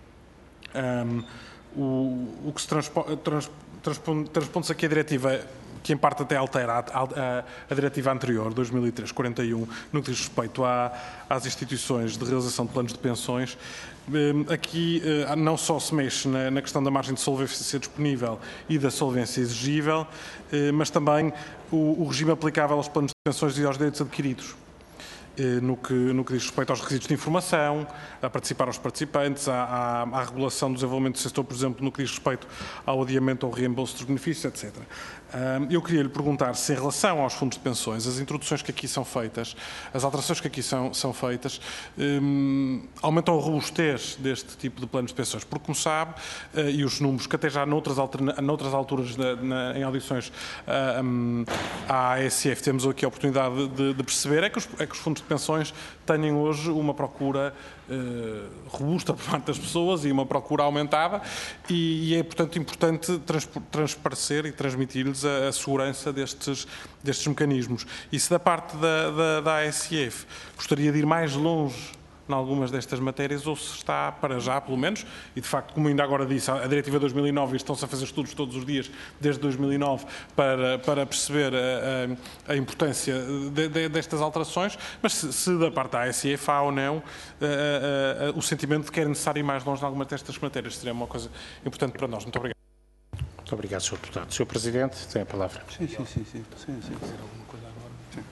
Um, o, o que se transpo, trans, transponde-se aqui a diretiva, que em parte até altera a, a, a diretiva anterior, dois mil e três quarenta e um, no que diz respeito à, às instituições de realização de planos de pensões. Aqui não só se mexe na, na questão da margem de solvência disponível e da solvência exigível, mas também o, o regime aplicável aos planos de pensões e aos direitos adquiridos. No que, no que diz respeito aos requisitos de informação, a participar aos participantes, à, à, à regulação do desenvolvimento do setor, por exemplo, no que diz respeito ao adiamento ou reembolso dos benefícios, etcétera. Eu queria lhe perguntar se, em relação aos fundos de pensões, as introduções que aqui são feitas, as alterações que aqui são, são feitas, um, aumentam a robustez deste tipo de planos de pensões, porque, como sabe, uh, e os números que até já noutras, noutras alturas na, na, em audições uh, um, à A S F temos aqui a oportunidade de, de perceber, é que, os, é que os fundos de pensões têm hoje uma procura uh, robusta por parte das pessoas e uma procura aumentada, e, e é, portanto, importante trans, transparecer e transmitir-lhes a, a segurança destes, destes mecanismos. E se da parte da, da, da A S F gostaria de ir mais longe em algumas destas matérias, ou se está, para já, pelo menos, e de facto, como ainda agora disse, a diretiva dois mil e nove, estão-se a fazer estudos todos os dias, desde dois mil e nove, para, para perceber a, a, a importância de, de, destas alterações, mas se, se da parte da A S F há ou não a, a, a, o sentimento de que é necessário ir mais longe em algumas destas matérias, seria uma coisa importante para nós. Muito obrigado. Muito obrigado, senhor Deputado. senhor Presidente, tem a palavra. Sim, sim, sim. sim, sim, sim. sim.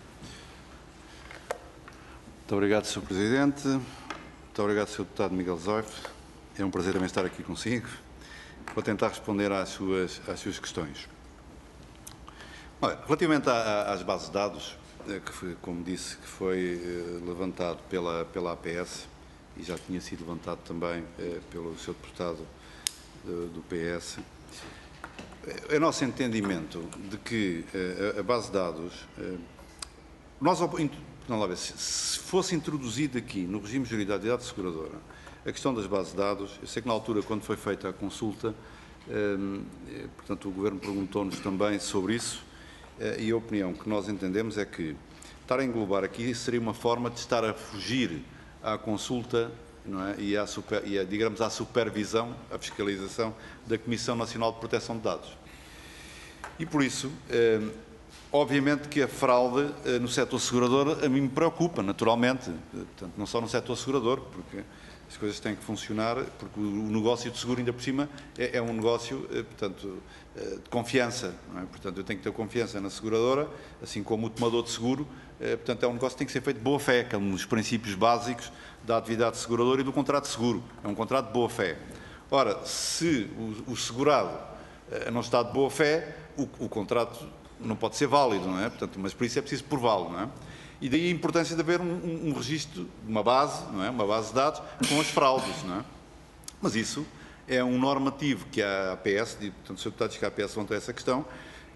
Muito obrigado, senhor Presidente. Muito obrigado, senhor Deputado Miguel Zoif. É um prazer também estar aqui consigo. Vou tentar responder às suas, às suas questões. Olha, relativamente a, a, às bases de dados, que foi, como disse, que foi eh, levantado pela, pela A P S e já tinha sido levantado também eh, pelo senhor Deputado do, do P S, é o nosso entendimento de que eh, a base de dados, eh, nós, não lá ver, se, se fosse introduzida aqui no regime de juridade seguradora a questão das bases de dados, eu sei que na altura, quando foi feita a consulta, eh, portanto, o Governo perguntou-nos também sobre isso, eh, e a opinião que nós entendemos é que estar a englobar aqui seria uma forma de estar a fugir à consulta, não é? e, à super, e a, digamos, à supervisão, à fiscalização da Comissão Nacional de Proteção de Dados. E por isso, eh, obviamente que a fraude eh, no setor segurador a mim me preocupa, naturalmente, portanto, não só no setor segurador, porque as coisas têm que funcionar, porque o negócio de seguro, ainda por cima, é, é um negócio, eh, portanto, eh, de confiança, não é? Portanto, eu tenho que ter confiança na seguradora, assim como o tomador de seguro, eh, portanto, é um negócio que tem que ser feito de boa fé, que é um dos princípios básicos da atividade seguradora e do contrato de seguro, é um contrato de boa fé. Ora, se o, o segurado eh, não está de boa fé, o, o contrato não pode ser válido, não é? Portanto, mas por isso é preciso prová-lo, não é? E daí a importância de haver um, um, um registro, uma base, não é? Uma base de dados com as fraudes, não é? Mas isso é um normativo que a A P S, e, portanto, o senhor Deputado diz que a A P S levantou essa questão,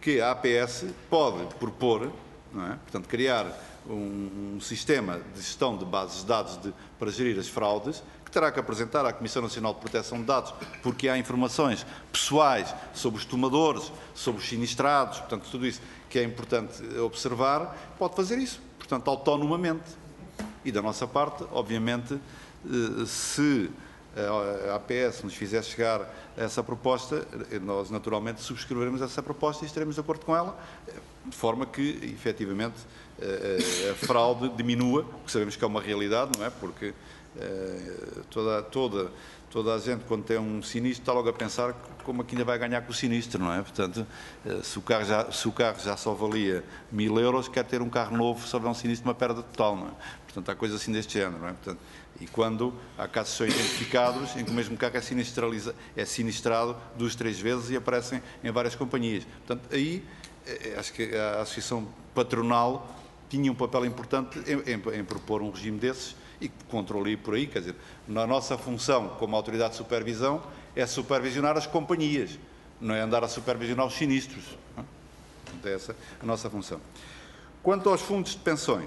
que a A P S pode propor, não é? Portanto, criar um, um sistema de gestão de bases de dados de, para gerir as fraudes, que terá que apresentar à Comissão Nacional de Proteção de Dados, porque há informações pessoais sobre os tomadores, sobre os sinistrados, portanto, tudo isso que é importante observar, pode fazer isso, portanto, autonomamente. E da nossa parte, obviamente, se a A P S nos fizer chegar essa proposta, nós naturalmente subscreveremos essa proposta e estaremos de acordo com ela, de forma que, efetivamente, a fraude diminua, porque sabemos que é uma realidade, não é? Porque toda, toda, toda a gente, quando tem um sinistro, está logo a pensar como é que ainda vai ganhar com o sinistro, não é? Portanto, se o carro já, se o carro já só valia mil euros, quer ter um carro novo, se houver um sinistro, uma perda total, não é? Portanto, há coisas assim deste género, não é? Portanto, e quando há casos que são identificados em que o mesmo carro é, é sinistrado duas, três vezes e aparecem em várias companhias. Portanto, aí acho que a Associação Patronal tinha um papel importante em, em, em propor um regime desses e controle por aí, quer dizer, na nossa função como autoridade de supervisão é supervisionar as companhias, não é andar a supervisionar os sinistros. Não é? Portanto, é essa a nossa função. Quanto aos fundos de pensões,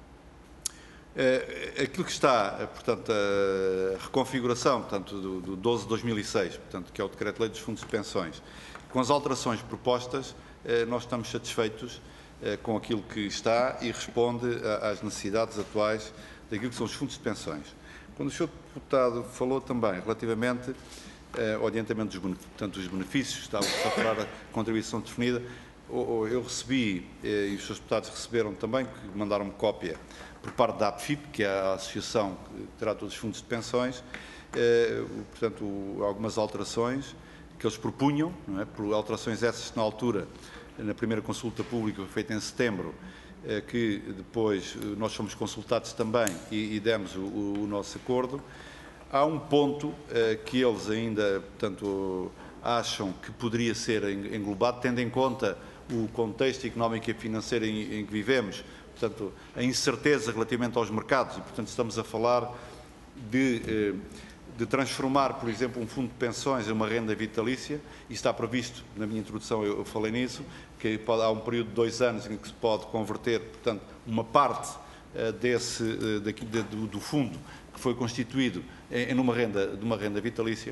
aquilo que está, portanto, a reconfiguração, portanto, do, do doze de dois mil e seis, portanto, que é o Decreto-Lei dos Fundos de Pensões, com as alterações propostas, nós estamos satisfeitos com aquilo que está e responde às necessidades atuais daquilo que são os fundos de pensões. Quando o senhor Deputado falou também relativamente ao orientamento dos benefícios, portanto, os benefícios, estava a falar a contribuição definida, eu recebi, e os senhores Deputados receberam também, que mandaram-me cópia, por parte da A P F I P, que é a Associação que trata dos fundos de pensões, eh, portanto, algumas alterações que eles propunham, não é? Por alterações essas na altura, na primeira consulta pública feita em setembro, eh, que depois nós fomos consultados também e, e demos o, o nosso acordo. Há um ponto eh, que eles ainda, portanto, acham que poderia ser englobado, tendo em conta o contexto económico e financeiro em, em que vivemos, portanto, a incerteza relativamente aos mercados, e, portanto, estamos a falar de, de transformar, por exemplo, um fundo de pensões em uma renda vitalícia, e está previsto, na minha introdução eu falei nisso, que pode, há um período de dois anos em que se pode converter, portanto, uma parte desse, daqui, do, do fundo que foi constituído em, em uma renda, de uma renda vitalícia.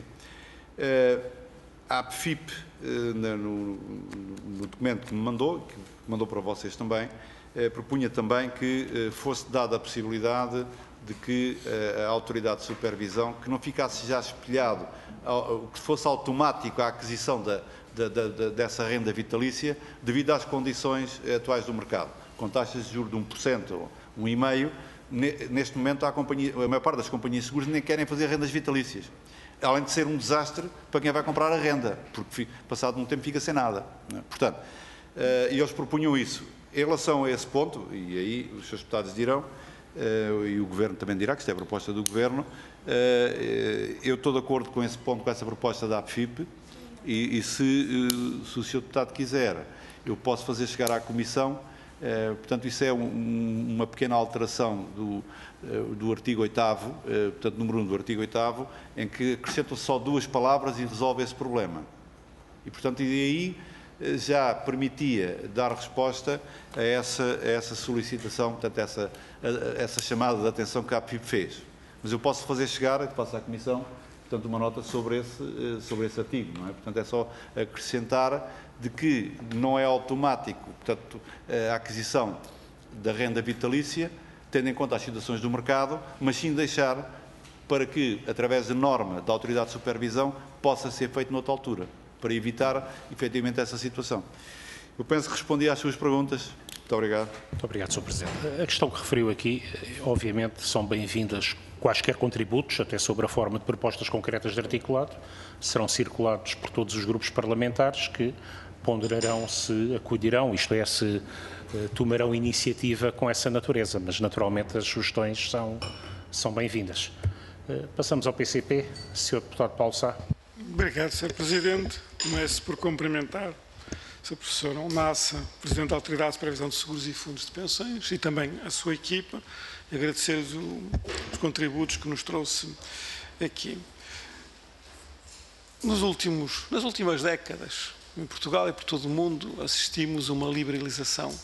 A A P F I P, no, no documento que me mandou, que mandou para vocês também, Eh, propunha também que eh, fosse dada a possibilidade de que eh, a autoridade de supervisão, que não ficasse já espelhado, ao, que fosse automático a aquisição da, da, da, dessa renda vitalícia devido às condições atuais do mercado, com taxas de juros de um por cento ou um vírgula cinco por cento. Neste momento, a, companhia, a maior parte das companhias de seguros nem querem fazer rendas vitalícias, além de ser um desastre para quem vai comprar a renda, porque passado um tempo fica sem nada. Não é? Portanto, eh, e eles propunham isso. Em relação a esse ponto, e aí os senhores deputados dirão, uh, e o Governo também dirá, que isto é a proposta do Governo, uh, eu estou de acordo com esse ponto, com essa proposta da A P F I P, e, e se, uh, se o senhor Deputado quiser, eu posso fazer chegar à Comissão, uh, portanto, isso é um, uma pequena alteração do, uh, do artigo oitavo, uh, portanto, número um do artigo oitavo, em que acrescentam só duas palavras e resolve esse problema. E, portanto, e aí já permitia dar resposta a essa, a essa solicitação, portanto, essa, a, a essa chamada de atenção que a A P I P fez. Mas eu posso fazer chegar, passo à Comissão, portanto, uma nota sobre esse, sobre esse artigo, não é? Portanto, é só acrescentar de que não é automático, portanto, a aquisição da renda vitalícia, tendo em conta as situações do mercado, mas sim deixar para que, através de norma da Autoridade de Supervisão, possa ser feito noutra altura, para evitar, efetivamente, essa situação. Eu penso que respondi às suas perguntas. Muito obrigado. Muito obrigado, senhor Presidente. A questão que referiu aqui, obviamente, são bem-vindas quaisquer contributos, até sobre a forma de propostas concretas de articulado, serão circulados por todos os grupos parlamentares que ponderarão se acudirão, isto é, se uh, tomarão iniciativa com essa natureza, mas, naturalmente, as sugestões são, são bem-vindas. Uh, passamos ao P C P. senhor Deputado Paulo Sá. Obrigado, senhor Presidente. Começo por cumprimentar o senhor Professor Almassa, Presidente da Autoridade de Supervisão de Seguros e Fundos de Pensões, e também a sua equipa, e agradecer os contributos que nos trouxe aqui. Nos últimos, nas últimas décadas, em Portugal e por todo o mundo, assistimos a uma liberalização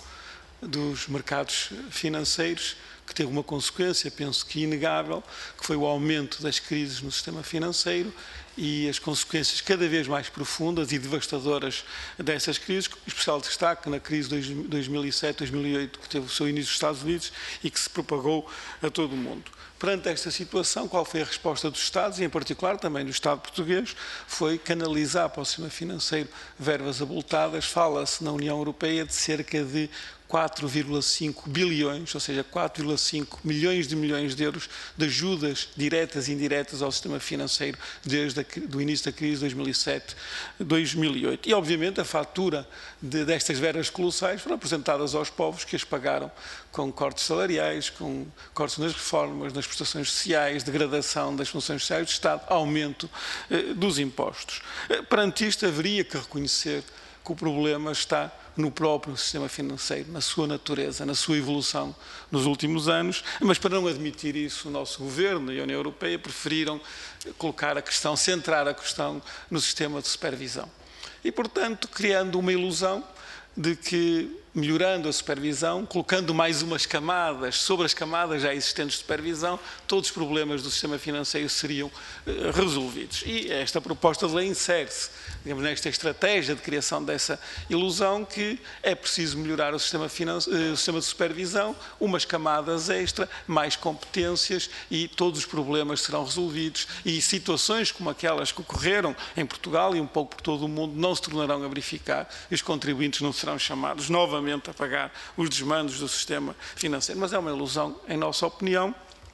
dos mercados financeiros, que teve uma consequência, penso que inegável, que foi o aumento das crises no sistema financeiro e as consequências cada vez mais profundas e devastadoras dessas crises, com especial destaque na crise de dois mil e sete, dois mil e oito, que teve o seu início nos Estados Unidos e que se propagou a todo o mundo. Perante esta situação, qual foi a resposta dos Estados, e em particular também do Estado português? Foi canalizar para o sistema financeiro verbas abultadas. Fala-se na União Europeia de cerca de quatro vírgula cinco bilhões, ou seja, quatro vírgula cinco milhões de milhões de euros de ajudas diretas e indiretas ao sistema financeiro desde o início da crise de dois mil e sete, dois mil e oito. E, obviamente, a fatura de, destas verbas colossais foram apresentadas aos povos que as pagaram com cortes salariais, com cortes nas reformas, nas prestações sociais, degradação das funções sociais do Estado, aumento eh, dos impostos. Eh, perante isto, haveria que reconhecer que o problema está no próprio sistema financeiro, na sua natureza, na sua evolução nos últimos anos, mas para não admitir isso, o nosso Governo e a União Europeia preferiram colocar a questão, centrar a questão no sistema de supervisão. E, portanto, criando uma ilusão de que, melhorando a supervisão, colocando mais umas camadas sobre as camadas já existentes de supervisão, todos os problemas do sistema financeiro seriam uh, resolvidos. E esta proposta de lei insere-se, digamos, nesta estratégia de criação dessa ilusão que é preciso melhorar o sistema, uh, o sistema de supervisão, umas camadas extra, mais competências e todos os problemas serão resolvidos e situações como aquelas que ocorreram em Portugal e um pouco por todo o mundo não se tornarão a verificar e os contribuintes não serão chamados novamente a pagar os desmandos do sistema financeiro. Mas é uma ilusão, em nossa opinião,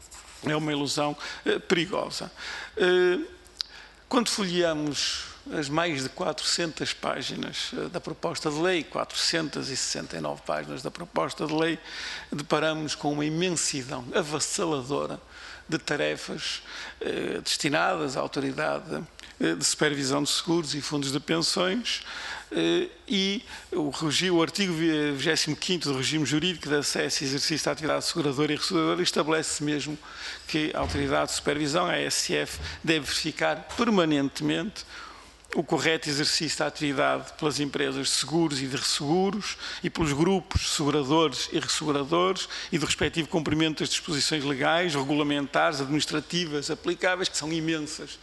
é uma ilusão eh, perigosa. Eh, quando folheamos as mais de quatrocentas páginas eh, da proposta de lei, quatrocentas e sessenta e nove páginas da proposta de lei, deparamos com uma imensidão avassaladora de tarefas eh, destinadas à autoridade de supervisão de seguros e fundos de pensões e o, o artigo vigésimo quinto do regime jurídico de acesso e exercício da atividade seguradora e resseguradora estabelece mesmo que a autoridade de supervisão, a A S F, deve verificar permanentemente o correto exercício da atividade pelas empresas de seguros e de resseguros e pelos grupos seguradores e resseguradores e do respectivo cumprimento das disposições legais, regulamentares, administrativas, aplicáveis, que são imensas,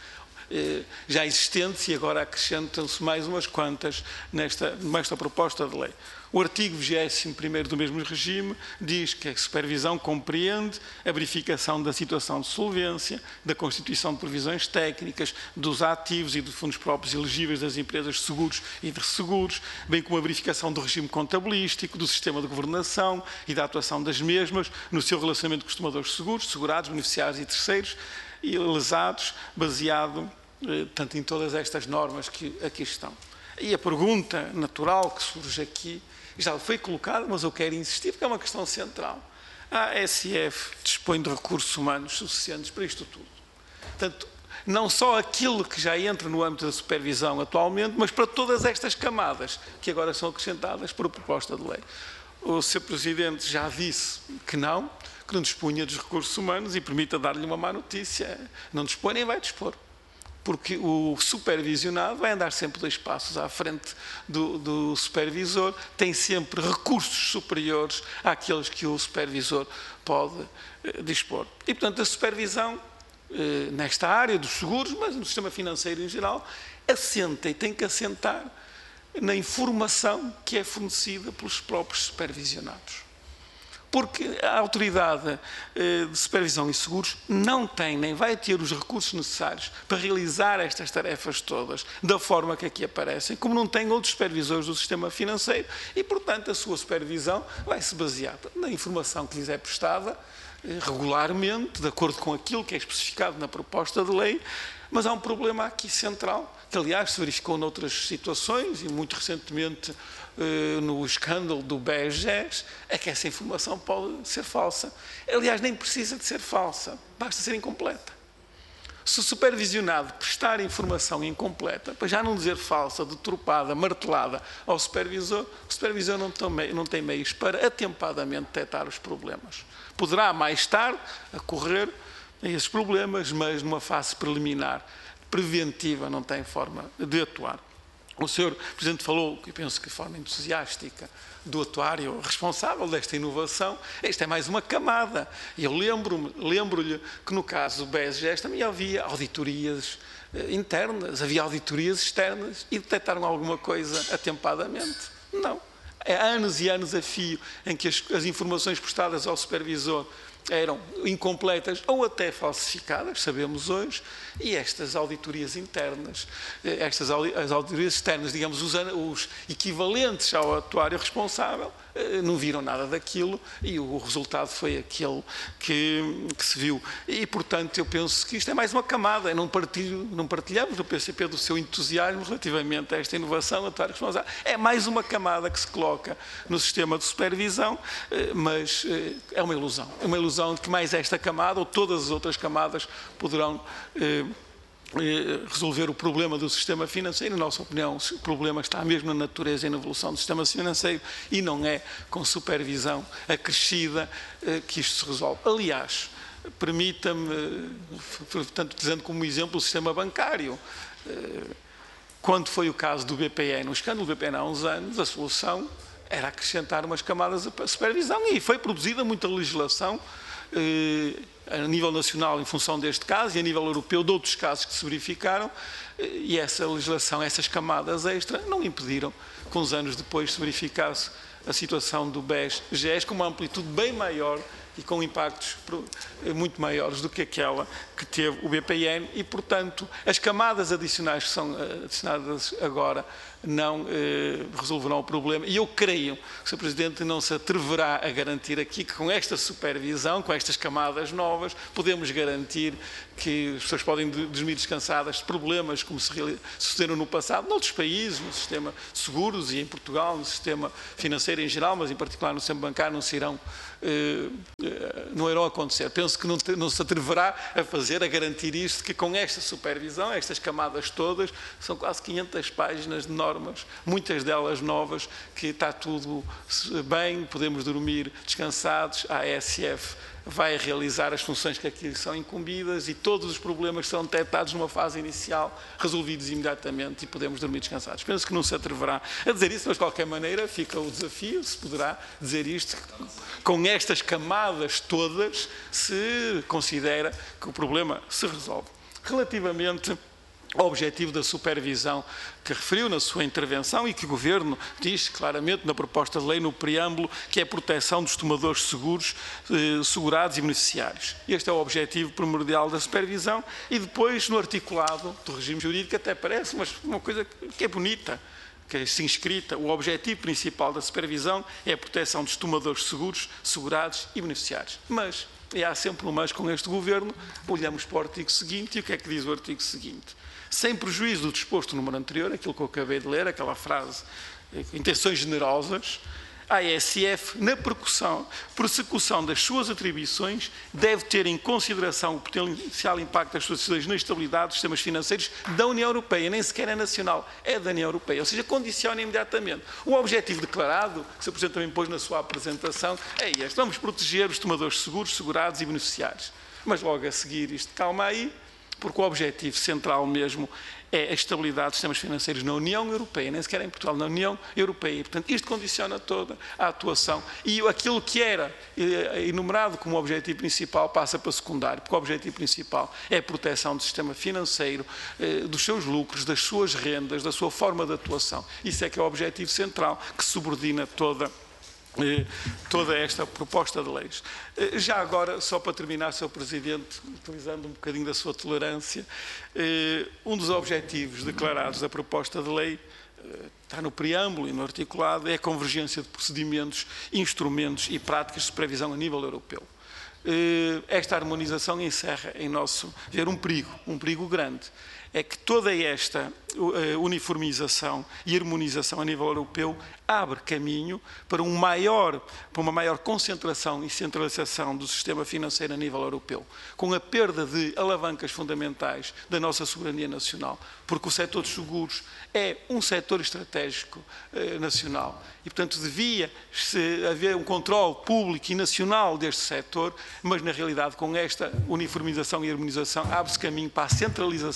já existentes e agora acrescentam-se mais umas quantas nesta, nesta proposta de lei. O artigo vigésimo primeiro do mesmo regime diz que a supervisão compreende a verificação da situação de solvência, da constituição de provisões técnicas, dos ativos e dos fundos próprios elegíveis das empresas de seguros e de resseguros, bem como a verificação do regime contabilístico, do sistema de governação e da atuação das mesmas no seu relacionamento com os tomadores de seguros, segurados, beneficiários e terceiros, e lesados, baseado tanto em todas estas normas que aqui estão. E a pergunta natural que surge aqui, já foi colocada, mas eu quero insistir, porque é uma questão central. A A S F dispõe de recursos humanos suficientes para isto tudo. Portanto, não só aquilo que já entra no âmbito da supervisão atualmente, mas para todas estas camadas que agora são acrescentadas por proposta de lei. O senhor Presidente já disse que não, que não dispunha dos recursos humanos e permita dar-lhe uma má notícia. Não dispõe nem vai dispor. Porque o supervisionado vai andar sempre dois passos à frente do, do supervisor, tem sempre recursos superiores àqueles que o supervisor pode eh, dispor. E, portanto, a supervisão, eh, nesta área dos seguros, mas no sistema financeiro em geral, assenta e tem que assentar na informação que é fornecida pelos próprios supervisionados. Porque a autoridade de supervisão e seguros não tem, nem vai ter os recursos necessários para realizar estas tarefas todas da forma que aqui aparecem, como não tem outros supervisores do sistema financeiro e, portanto, a sua supervisão vai se basear na informação que lhes é prestada regularmente, de acordo com aquilo que é especificado na proposta de lei, mas há um problema aqui central, que aliás se verificou noutras situações e muito recentemente no escândalo do B E S G E S, é que essa informação pode ser falsa. Aliás, nem precisa de ser falsa, basta ser incompleta. Se o supervisionado prestar informação incompleta, para já não dizer falsa, deturpada, martelada ao supervisor, o supervisor não tem, não tem meios para atempadamente detectar os problemas. Poderá mais tarde ocorrer esses problemas, mas numa fase preliminar, preventiva, não tem forma de atuar. O senhor Presidente falou, eu penso que de forma entusiástica, do atuário responsável desta inovação. Esta é mais uma camada. Eu lembro-me, lembro-lhe que no caso do B E S G E S também havia auditorias internas, havia auditorias externas e detectaram alguma coisa atempadamente? Não. É anos e anos a fio em que as, as informações prestadas ao supervisor eram incompletas ou até falsificadas, sabemos hoje, e estas auditorias internas, estas as auditorias externas, digamos, os, os equivalentes ao atuário responsável, não viram nada daquilo e o resultado foi aquele que, que se viu. E, portanto, eu penso que isto é mais uma camada. Eu não, partilho, não partilhamos no P C P do seu entusiasmo relativamente a esta inovação, atuário responsável. É mais uma camada que se coloca no sistema de supervisão, mas é uma ilusão. É uma ilusão de que mais esta camada ou todas as outras camadas poderão eh, resolver o problema do sistema financeiro. Na nossa opinião, o problema está mesmo na natureza e na evolução do sistema financeiro e não é com supervisão acrescida que isto se resolve. Aliás, permita-me, portanto, dizendo como exemplo o sistema bancário, quando foi o caso do B P E, no escândalo do B P E há uns anos, a solução era acrescentar umas camadas de supervisão e foi produzida muita legislação a nível nacional em função deste caso e a nível europeu de outros casos que se verificaram, e essa legislação, essas camadas extra não impediram que uns anos depois se verificasse a situação do B E S G E S com uma amplitude bem maior e com impactos muito maiores do que aquela que teve o B P I N e, portanto, as camadas adicionais que são adicionadas agora não eh, resolverão o problema. E eu creio que o senhor Presidente não se atreverá a garantir aqui que com esta supervisão, com estas camadas novas, podemos garantir que as pessoas podem dormir descansadas de problemas como se sucederam no passado, noutros países, no sistema de seguros e em Portugal, no sistema financeiro em geral, mas em particular no sistema bancário, não se irão, eh, não irão acontecer. Penso que não, te, não se atreverá a fazer, a garantir isto, que com esta supervisão, estas camadas todas, são quase quinhentas páginas de normas, muitas delas novas, que está tudo bem, podemos dormir descansados, a A S F vai realizar as funções que aqui são incumbidas e todos os problemas que são detectados numa fase inicial, resolvidos imediatamente e podemos dormir descansados. Penso que não se atreverá a dizer isso, mas de qualquer maneira fica o desafio, se poderá dizer isto, com estas camadas todas se considera que o problema se resolve. Relativamente ao objetivo da supervisão que referiu na sua intervenção e que o Governo diz claramente na proposta de lei, no preâmbulo, que é a proteção dos tomadores seguros, eh, segurados e beneficiários. Este é o objetivo primordial da supervisão e depois no articulado do regime jurídico até parece, mas uma coisa que é bonita, que é assim escrita, o objetivo principal da supervisão é a proteção dos tomadores seguros, segurados e beneficiários. Mas, e há sempre um mas com este Governo, olhamos para o artigo seguinte e o que é que diz o artigo seguinte? Sem prejuízo do disposto no número anterior, aquilo que eu acabei de ler, aquela frase, intenções generosas, a A S F, na persecução das suas atribuições, deve ter em consideração o potencial impacto das suas decisões na estabilidade dos sistemas financeiros da União Europeia, nem sequer é nacional, é da União Europeia, ou seja, condiciona imediatamente. O objetivo declarado, que o senhor Presidente também pôs na sua apresentação, é este: vamos proteger os tomadores seguros, segurados e beneficiários. Mas logo a seguir, isto calma aí, porque o objetivo central mesmo é a estabilidade dos sistemas financeiros na União Europeia, nem sequer em Portugal, na União Europeia. E, portanto, isto condiciona toda a atuação. E aquilo que era enumerado como objetivo principal passa para secundário, porque o objetivo principal é a proteção do sistema financeiro, dos seus lucros, das suas rendas, da sua forma de atuação. Isso é que é o objetivo central que subordina toda a toda esta proposta de leis. Já agora, só para terminar, senhor Presidente, utilizando um bocadinho da sua tolerância, um dos objetivos declarados da proposta de lei, está no preâmbulo e no articulado, é a convergência de procedimentos, instrumentos e práticas de supervisão a nível europeu. Esta harmonização encerra, em nosso ver, um perigo, um perigo grande. É que toda esta uniformização e harmonização a nível europeu abre caminho para, um maior, para uma maior concentração e centralização do sistema financeiro a nível europeu, com a perda de alavancas fundamentais da nossa soberania nacional, porque o setor dos seguros é um setor estratégico eh, nacional e, portanto, devia haver um controle público e nacional deste setor, mas, na realidade, com esta uniformização e harmonização, abre-se caminho para a centralização e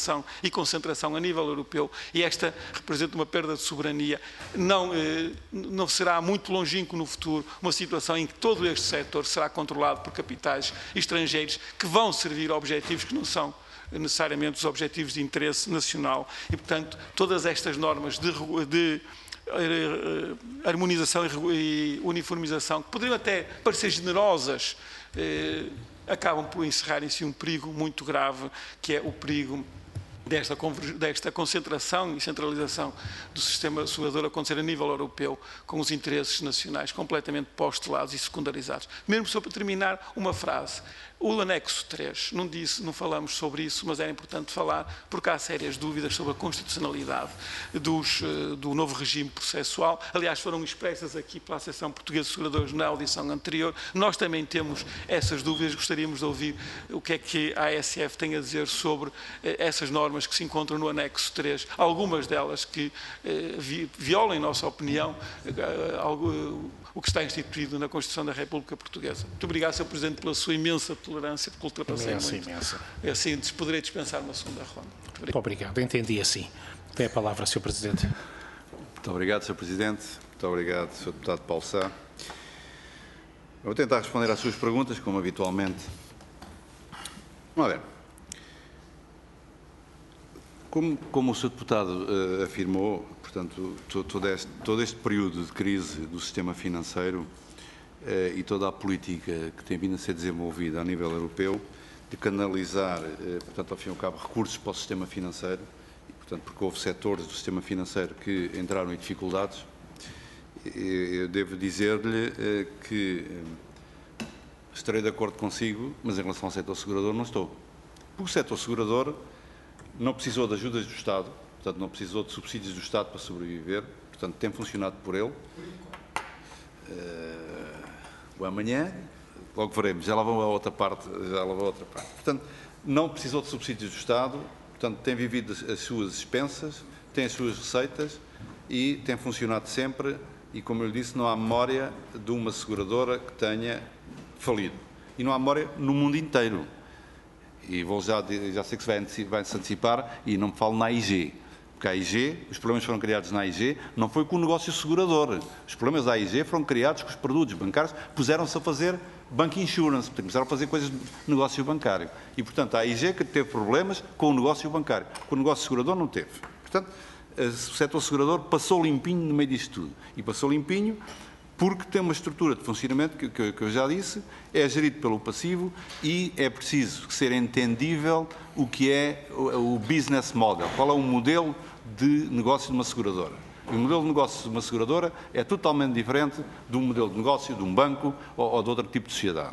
e concentração a nível europeu, e esta representa uma perda de soberania. Não, eh, não será muito longínquo no futuro uma situação em que todo este setor será controlado por capitais estrangeiros que vão servir a objetivos que não são necessariamente os objetivos de interesse nacional. E, portanto, todas estas normas de, de harmonização e uniformização, que poderiam até parecer generosas, eh, acabam por encerrar em si um perigo muito grave, que é o perigo desta, desta concentração e centralização do sistema segurador acontecer a nível europeu, com os interesses nacionais completamente postulados e secundarizados. Mesmo só para terminar, uma frase. O anexo três, não, disse, não falamos sobre isso, mas era importante falar, porque há sérias dúvidas sobre a constitucionalidade dos, do novo regime processual. Aliás, foram expressas aqui pela Associação Portuguesa de Seguradores na audição anterior. Nós também temos essas dúvidas, gostaríamos de ouvir o que é que a A S F tem a dizer sobre essas normas que se encontram no anexo três, algumas delas que eh, violam, em nossa opinião, eh, algo, o que está instituído na Constituição da República Portuguesa. Muito obrigado, senhor Presidente, pela sua imensa tolerância, porque ultrapassei imensa, muito. Imensa. Assim, poderei dispensar uma segunda ronda. Muito obrigado. Muito obrigado. Entendi assim. Tem a palavra, senhor Presidente. Muito obrigado, senhor Presidente. Muito obrigado, senhor Deputado Paulo Sá. Eu vou tentar responder às suas perguntas, como habitualmente. Vamos ver. Como, como o senhor Deputado uh, afirmou, portanto, to, todo, este, todo este período de crise do sistema financeiro uh, e toda a política que tem vindo a ser desenvolvida a nível europeu, de canalizar, uh, portanto, ao fim e ao cabo, recursos para o sistema financeiro, e, portanto, porque houve setores do sistema financeiro que entraram em dificuldades, eu devo dizer-lhe uh, que uh, estarei de acordo consigo, mas em relação ao setor segurador não estou. Porque o setor segurador não precisou de ajudas do Estado, portanto, não precisou de subsídios do Estado para sobreviver, portanto, tem funcionado por ele. Uh, o amanhã, logo veremos, já lá vão a outra parte, já lá vão a outra parte. Portanto, não precisou de subsídios do Estado, portanto, tem vivido as suas expensas, tem as suas receitas e tem funcionado sempre, e como eu lhe disse, não há memória de uma seguradora que tenha falido. E não há memória no mundo inteiro. E vou já, já sei que se vai, vai se antecipar, e não me falo na A I G, porque a AIG, os problemas foram criados na A I G, não foi com o negócio segurador. Os problemas da A I G foram criados com os produtos bancários, puseram-se a fazer bank insurance, portanto, começaram a fazer coisas de negócio bancário. E, portanto, a A I G que teve problemas com o negócio bancário, com o negócio segurador não teve. Portanto, o setor segurador passou limpinho no meio disto tudo. E passou limpinho porque tem uma estrutura de funcionamento, que, que, que eu já disse, é gerido pelo passivo e é preciso ser entendível o que é o, o business model, qual é o modelo de negócio de uma seguradora. E o modelo de negócio de uma seguradora é totalmente diferente do modelo de negócio de um banco ou, ou de outro tipo de sociedade.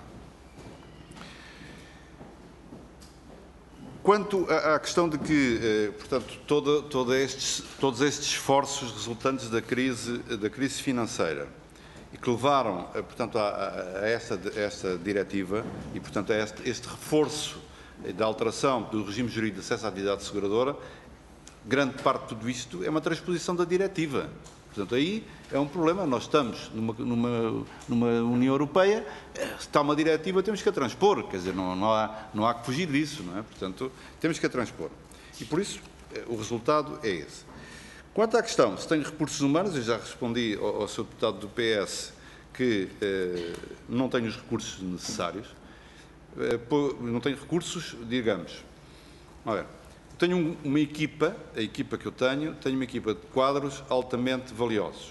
Quanto à questão de que, eh, portanto, todo, todo estes, todos estes esforços resultantes da crise, da crise financeira, e que levaram, portanto, a, a, esta, a esta diretiva e, portanto, a este, este reforço da alteração do regime jurídico de acesso à atividade seguradora, grande parte de tudo isto é uma transposição da diretiva. Portanto, aí é um problema. Nós estamos numa, numa, numa União Europeia, se está uma diretiva, temos que a transpor. Quer dizer, não, não, há, não há que fugir disso, não é? Portanto, temos que a transpor. E, por isso, o resultado é esse. Quanto à questão, se tenho recursos humanos, eu já respondi ao, ao senhor deputado do P S que eh, não tenho os recursos necessários, eh, não tenho recursos, digamos, olha, tenho um, uma equipa, a equipa que eu tenho, tenho uma equipa de quadros altamente valiosos.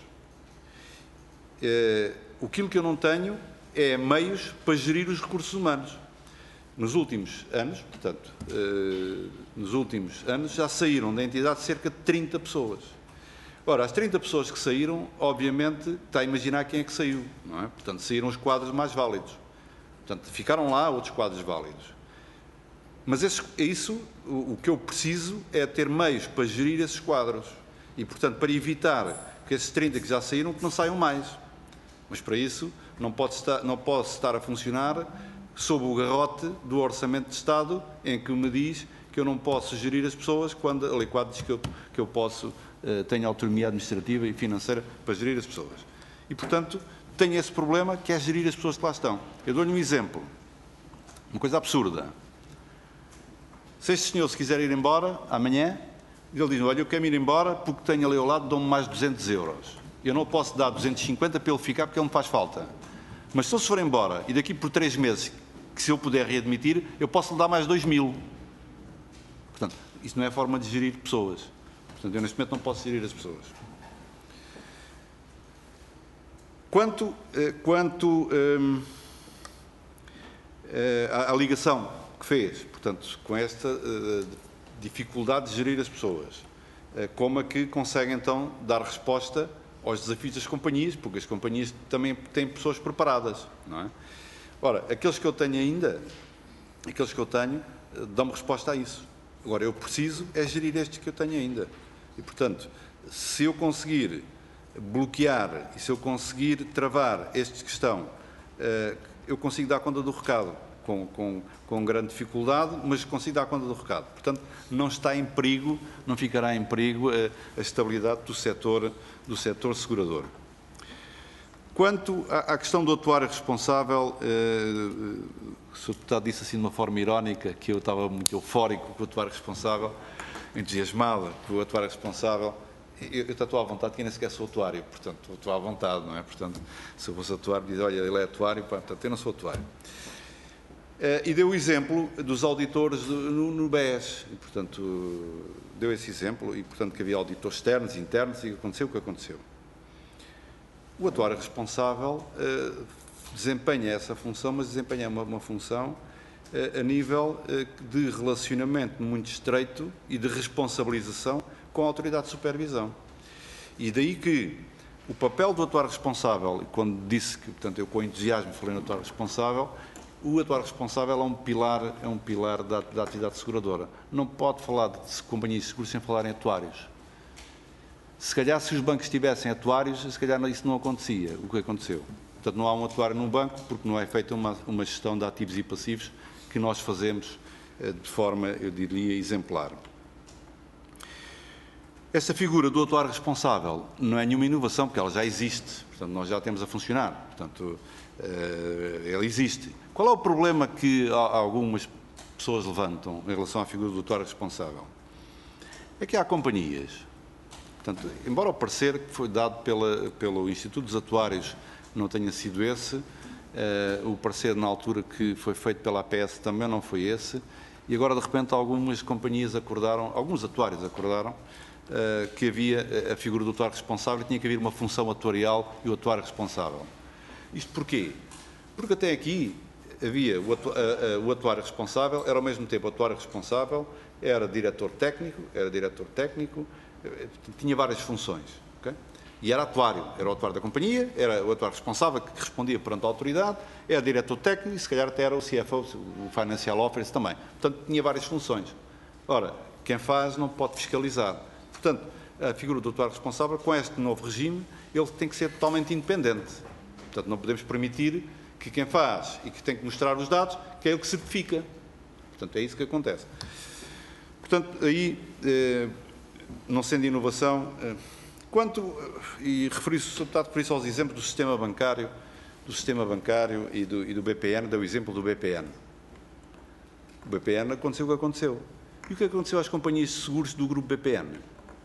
Eh, aquilo que eu não tenho é meios para gerir os recursos humanos. Nos últimos anos, portanto, eh, nos últimos anos já saíram da entidade cerca de trinta pessoas. Ora, as trinta pessoas que saíram, obviamente, está a imaginar quem é que saiu, não é? Portanto, saíram os quadros mais válidos. Portanto, ficaram lá outros quadros válidos. Mas esse, isso, o, o que eu preciso é ter meios para gerir esses quadros. E, portanto, para evitar que esses trinta que já saíram, que não saiam mais. Mas, para isso, não, pode estar, não posso estar a funcionar sob o garrote do Orçamento de Estado, em que me diz que eu não posso gerir as pessoas, quando a Lei quatro diz que eu, que eu posso, uh, tenho autonomia administrativa e financeira para gerir as pessoas. E, portanto, tenho esse problema, que é gerir as pessoas que lá estão. Eu dou-lhe um exemplo, uma coisa absurda. Se este senhor se quiser ir embora amanhã, ele diz, olha, eu quero ir embora porque tenho ali ao lado, dou-me mais duzentos euros. Eu não posso dar duzentos e cinquenta para ele ficar porque ele me faz falta. Mas se ele se for embora e daqui por três meses, que se eu puder readmitir, eu posso lhe dar mais dois mil. Portanto, isso não é a forma de gerir pessoas. Portanto, eu neste momento não posso gerir as pessoas. Quanto, eh, quanto eh, eh, à, à ligação que fez, portanto, com esta eh, dificuldade de gerir as pessoas, eh, como é que consegue então dar resposta aos desafios das companhias, porque as companhias também têm pessoas preparadas, não é? Ora, aqueles que eu tenho ainda, aqueles que eu tenho, eh, dão-me resposta a isso. Agora, eu preciso é gerir estes que eu tenho ainda. E, portanto, se eu conseguir bloquear e se eu conseguir travar estes que estão, eu consigo dar conta do recado, com, com, com grande dificuldade, mas consigo dar conta do recado. Portanto, não está em perigo, não ficará em perigo a, a estabilidade do setor, do setor segurador. Quanto à, à questão do atuário responsável, eh, o senhor deputado disse assim de uma forma irónica que eu estava muito eufórico com o atuário responsável, entusiasmado com o atuário responsável. Eu, eu estou à vontade, que nem sequer sou atuário, portanto, estou à vontade, não é? Portanto, se eu fosse atuário, diz, olha, ele é atuário, pá, portanto, eu não sou atuário. Uh, e deu o exemplo dos auditores do, no, no B E S, e, portanto, deu esse exemplo, e, portanto, que havia auditores externos e internos, e aconteceu o que aconteceu. O atuário responsável uh, desempenha essa função, mas desempenha uma, uma função uh, a nível uh, de relacionamento muito estreito e de responsabilização com a autoridade de supervisão. E daí que o papel do atuário responsável, quando disse que, portanto, eu com entusiasmo falei no atuário responsável, o atuário responsável é um pilar, é um pilar da, da atividade seguradora. Não pode falar de companhias de seguros sem falar em atuários. Se calhar, se os bancos tivessem atuários, se calhar isso não acontecia, o que aconteceu. Portanto, não há um atuário num banco, porque não é feita uma, uma gestão de ativos e passivos que nós fazemos de forma, eu diria, exemplar. Essa figura do atuário responsável não é nenhuma inovação, porque ela já existe, portanto, nós já temos a funcionar, portanto, ela existe. Qual é o problema que algumas pessoas levantam em relação à figura do atuário responsável? É que há companhias, portanto, embora o parecer que foi dado pela, pelo Instituto dos Atuários não tenha sido esse, o parecer na altura que foi feito pela A P S também não foi esse, e agora de repente algumas companhias acordaram, alguns atuários acordaram, Uh, que havia a figura do atuário responsável e tinha que haver uma função atuarial e o atuário responsável. Isto porquê? Porque até aqui havia o, atu uh, uh, o atuário responsável, era ao mesmo tempo o atuário responsável, era diretor técnico, era diretor técnico, uh, tinha várias funções. Okay? E era atuário, era o atuário da companhia, era o atuário responsável que respondia perante a autoridade, era diretor técnico e se calhar até era o C F O, o Financial Officer também. Portanto, tinha várias funções. Ora, quem faz não pode fiscalizar. Portanto, a figura do atuário responsável, com este novo regime, ele tem que ser totalmente independente. Portanto, não podemos permitir que quem faz e que tem que mostrar os dados, que é ele que certifica. Portanto, é isso que acontece. Portanto, aí, eh, não sendo inovação, eh, quanto, e referi-se, o senhor deputado referi-se aos exemplos do sistema bancário, do sistema bancário e do, e do B P N, deu o exemplo do B P N. O B P N aconteceu o que aconteceu. E o que aconteceu às companhias de seguros do grupo B P N?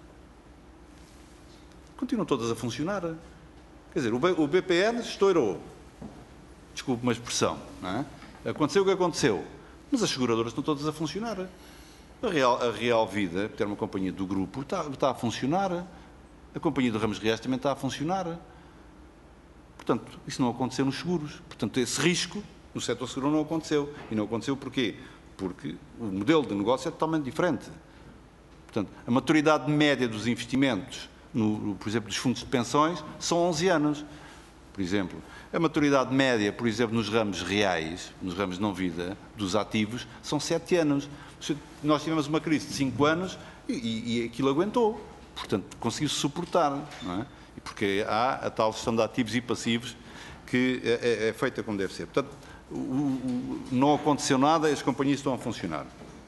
Continuam todas a funcionar. Quer dizer, o B P N estourou. Desculpe uma expressão. Não é? Aconteceu o que aconteceu. Mas as seguradoras estão todas a funcionar. A Real, a Real Vida, que era uma companhia do grupo, está, está a funcionar. A companhia do Ramos Reais também está a funcionar. Portanto, isso não aconteceu nos seguros. Portanto, esse risco no setor seguro não aconteceu. E não aconteceu porquê? Porque o modelo de negócio é totalmente diferente. Portanto, a maturidade média dos investimentos, no, por exemplo, dos fundos de pensões, são onze anos. Por exemplo, a maturidade média, por exemplo, nos ramos reais, nos ramos não vida, dos ativos, são sete anos. Nós tivemos uma crise de cinco anos e, e aquilo aguentou. Portanto, conseguiu-se suportar. Não é? Porque há a tal gestão de ativos e passivos que é, é, é feita como deve ser. Portanto, o, o, não aconteceu nada e as companhias estão a funcionar.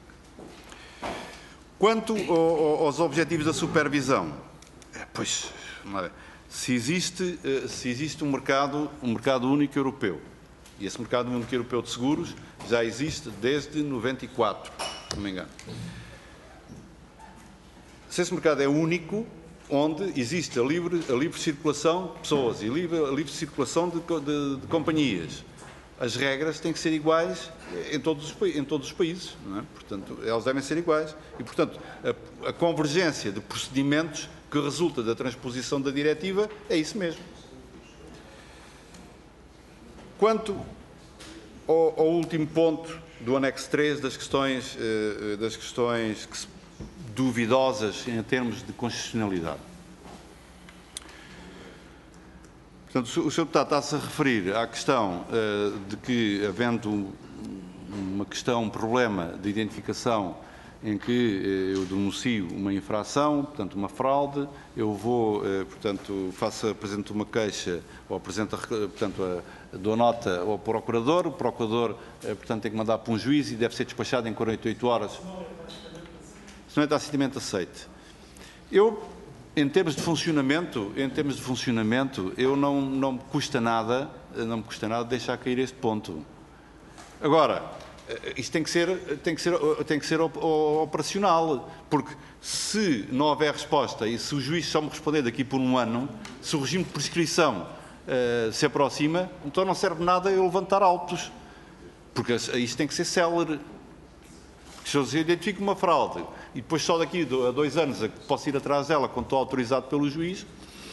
Quanto ao, aos objetivos da supervisão, pois, se existe, se existe um mercado, um mercado único europeu, e esse mercado único europeu de seguros já existe desde noventa e quatro, se não me engano. Se esse mercado é único, onde existe a livre, a livre circulação de pessoas e livre, a livre circulação de, de, de companhias, as regras têm que ser iguais em todos os, em todos os países, não é? Portanto, elas devem ser iguais. E, portanto, a, a convergência de procedimentos que resulta da transposição da diretiva é isso mesmo. Quanto ao, ao último ponto do anexo três das questões, eh, das questões que se, duvidosas em termos de constitucionalidade. Portanto, o senhor Deputado está-se a referir à questão uh, de que, havendo uma questão, um problema de identificação em que uh, eu denuncio uma infração, portanto, uma fraude, eu vou, uh, portanto, faço, apresento uma queixa, ou apresento, portanto, a, dou nota ao procurador, o procurador, uh, portanto, tem que mandar para um juiz e deve ser despachado em quarenta e oito horas. Se não é tacitamente aceite. Eu, em termos de funcionamento, em termos de funcionamento, eu não, não me custa nada, não me custa nada deixar cair este ponto. Agora, isto tem que ser, tem que ser, tem que ser operacional, porque se não houver resposta e se o juiz só me responder daqui por um ano, se o regime de prescrição uh, se aproxima, então não serve nada eu levantar autos, porque isto tem que ser célere. Se eu identifico uma fraude e depois só daqui a dois anos posso ir atrás dela quando estou autorizado pelo juiz,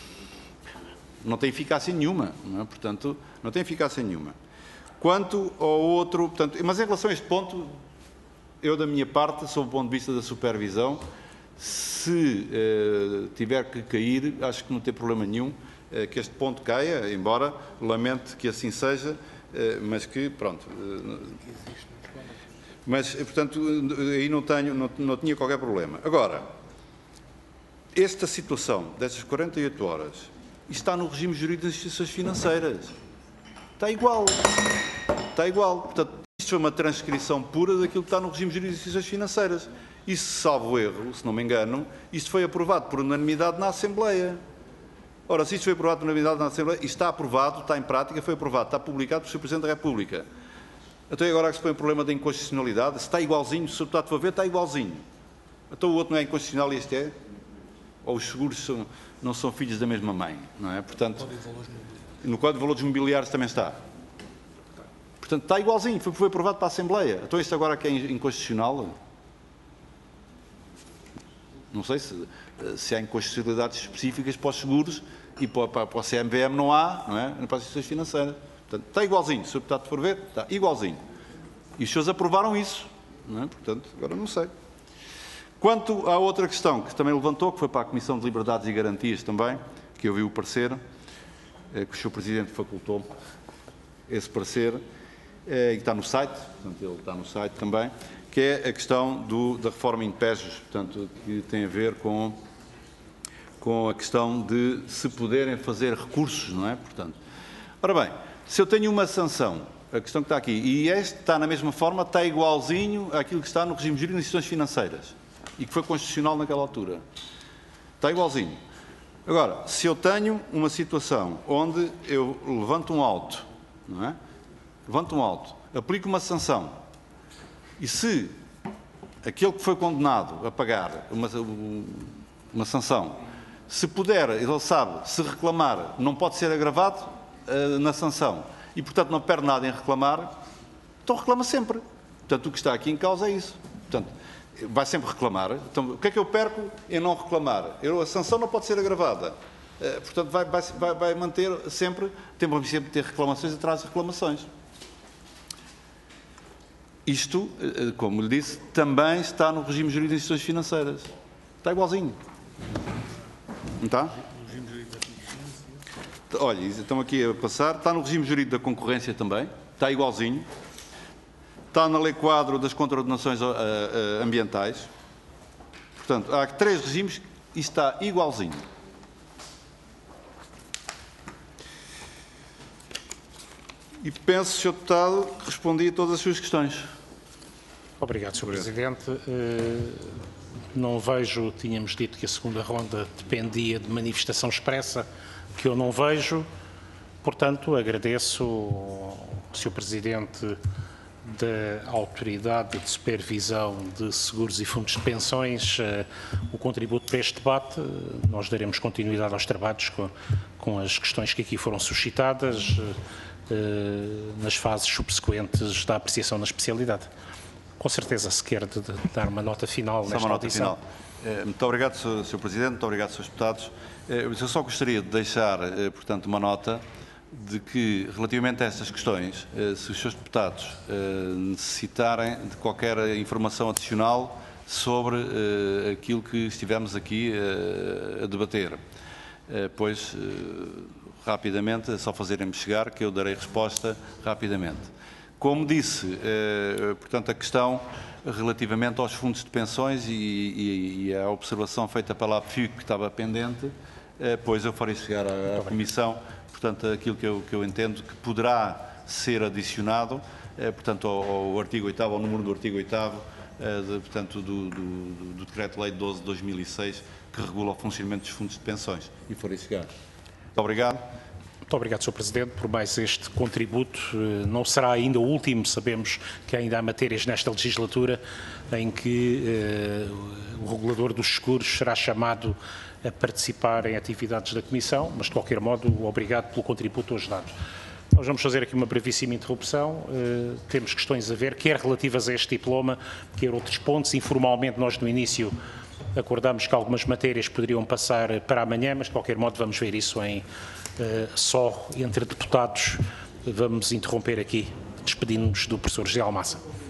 não tem eficácia nenhuma, não é? Portanto, não tem eficácia nenhuma. Quanto ao outro, portanto, mas em relação a este ponto, eu da minha parte, sob o ponto de vista da supervisão, se eh, tiver que cair, acho que não tem problema nenhum eh, que este ponto caia, embora lamente que assim seja, eh, mas que, pronto... Eh, Mas, portanto, aí não, tenho, não, não tinha qualquer problema. Agora, esta situação destas quarenta e oito horas está no regime jurídico das instituições financeiras. Está igual. Está igual. Portanto, isto foi uma transcrição pura daquilo que está no regime jurídico das instituições financeiras. E, se salvo erro, se não me engano, isto foi aprovado por unanimidade na Assembleia. Ora, se isto foi aprovado por unanimidade na Assembleia, isto está aprovado, está em prática, foi aprovado, está publicado pelo senhor Presidente da República. Então agora que se põe o problema da inconstitucionalidade, se está igualzinho, se o deputado for ver, está igualzinho. Então o outro não é inconstitucional e este é? Ou os seguros são, não são filhos da mesma mãe, não é? Portanto, no Código de Valores Mobiliários também está. Portanto, está igualzinho, foi, foi aprovado para a Assembleia. Então este agora que é inconstitucional? Não sei se, se há inconstitucionalidades específicas para os seguros e para, para, para o C M V M não há, não é? Para as instituições financeiras. Portanto, está igualzinho, se o deputado for ver, está igualzinho. E os senhores aprovaram isso, não é? Portanto, agora não sei. Quanto à outra questão que também levantou, que foi para a Comissão de Liberdades e Garantias também, que eu vi o parecer, que o senhor Presidente facultou esse parecer, e que está no site, portanto, ele está no site também, que é a questão do, da reforma in pejus, portanto, que tem a ver com, com a questão de se poderem fazer recursos, não é? Portanto, ora bem, se eu tenho uma sanção, a questão que está aqui, e este está na mesma forma, está igualzinho àquilo que está no regime jurídico de instituições financeiras e que foi constitucional naquela altura. Está igualzinho. Agora, se eu tenho uma situação onde eu levanto um auto, não é? Levanto um auto, aplico uma sanção e se aquele que foi condenado a pagar uma, uma sanção, se puder, ele sabe, se reclamar, não pode ser agravado na sanção e, portanto, não perde nada em reclamar, então reclama sempre. Portanto, o que está aqui em causa é isso. Portanto, vai sempre reclamar. Então, o que é que eu perco em não reclamar? Eu, a sanção não pode ser agravada. Uh, portanto, vai, vai, vai manter sempre, temos sempre ter reclamações atrás de reclamações. Isto, uh, como lhe disse, também está no regime jurídico das instituições financeiras. Está igualzinho. Não está? Olha, estão aqui a passar, está no regime jurídico da concorrência também, está igualzinho, está na lei quadro das contraordenações uh, uh, ambientais, portanto, há três regimes e está igualzinho. E penso, senhor Deputado, que respondi a todas as suas questões. Obrigado, senhor Presidente. Uh, não vejo, tínhamos dito que a segunda ronda dependia de manifestação expressa, que eu não vejo, portanto, agradeço ao senhor Presidente da Autoridade de Supervisão de Seguros e Fundos de Pensões o contributo para este debate. Nós daremos continuidade aos trabalhos com, com as questões que aqui foram suscitadas nas fases subsequentes da apreciação da especialidade. Com certeza, se quer de, de dar uma nota final só nesta uma nota audição. Final. Muito obrigado, senhor Presidente, muito obrigado, senhores Deputados. Eu só gostaria de deixar, portanto, uma nota de que, relativamente a estas questões, se os senhores Deputados necessitarem de qualquer informação adicional sobre aquilo que estivemos aqui a debater, pois, rapidamente, é só fazerem-me chegar que eu darei resposta rapidamente. Como disse, portanto, a questão relativamente aos fundos de pensões e, e, e a observação feita pela A P F I C que estava pendente, pois eu farei chegar à, à Comissão, portanto, aquilo que eu, que eu entendo que poderá ser adicionado, portanto, ao, ao artigo oitavo, ao número do artigo oitavo, de, portanto, do, do, do Decreto-Lei doze de dois mil e seis, que regula o funcionamento dos fundos de pensões, e farei chegar. Muito obrigado. Muito obrigado, senhor Presidente, por mais este contributo. Não será ainda o último, sabemos que ainda há matérias nesta legislatura em que eh, o regulador dos seguros será chamado a participar em atividades da Comissão, mas de qualquer modo, obrigado pelo contributo hoje dado. Nós vamos fazer aqui uma brevíssima interrupção, eh, temos questões a ver, quer relativas a este diploma, quer outros pontos. Informalmente, nós no início acordamos que algumas matérias poderiam passar para amanhã, mas de qualquer modo vamos ver isso em Uh, só entre deputados. Vamos interromper aqui, despedindo-nos do professor José Almassa.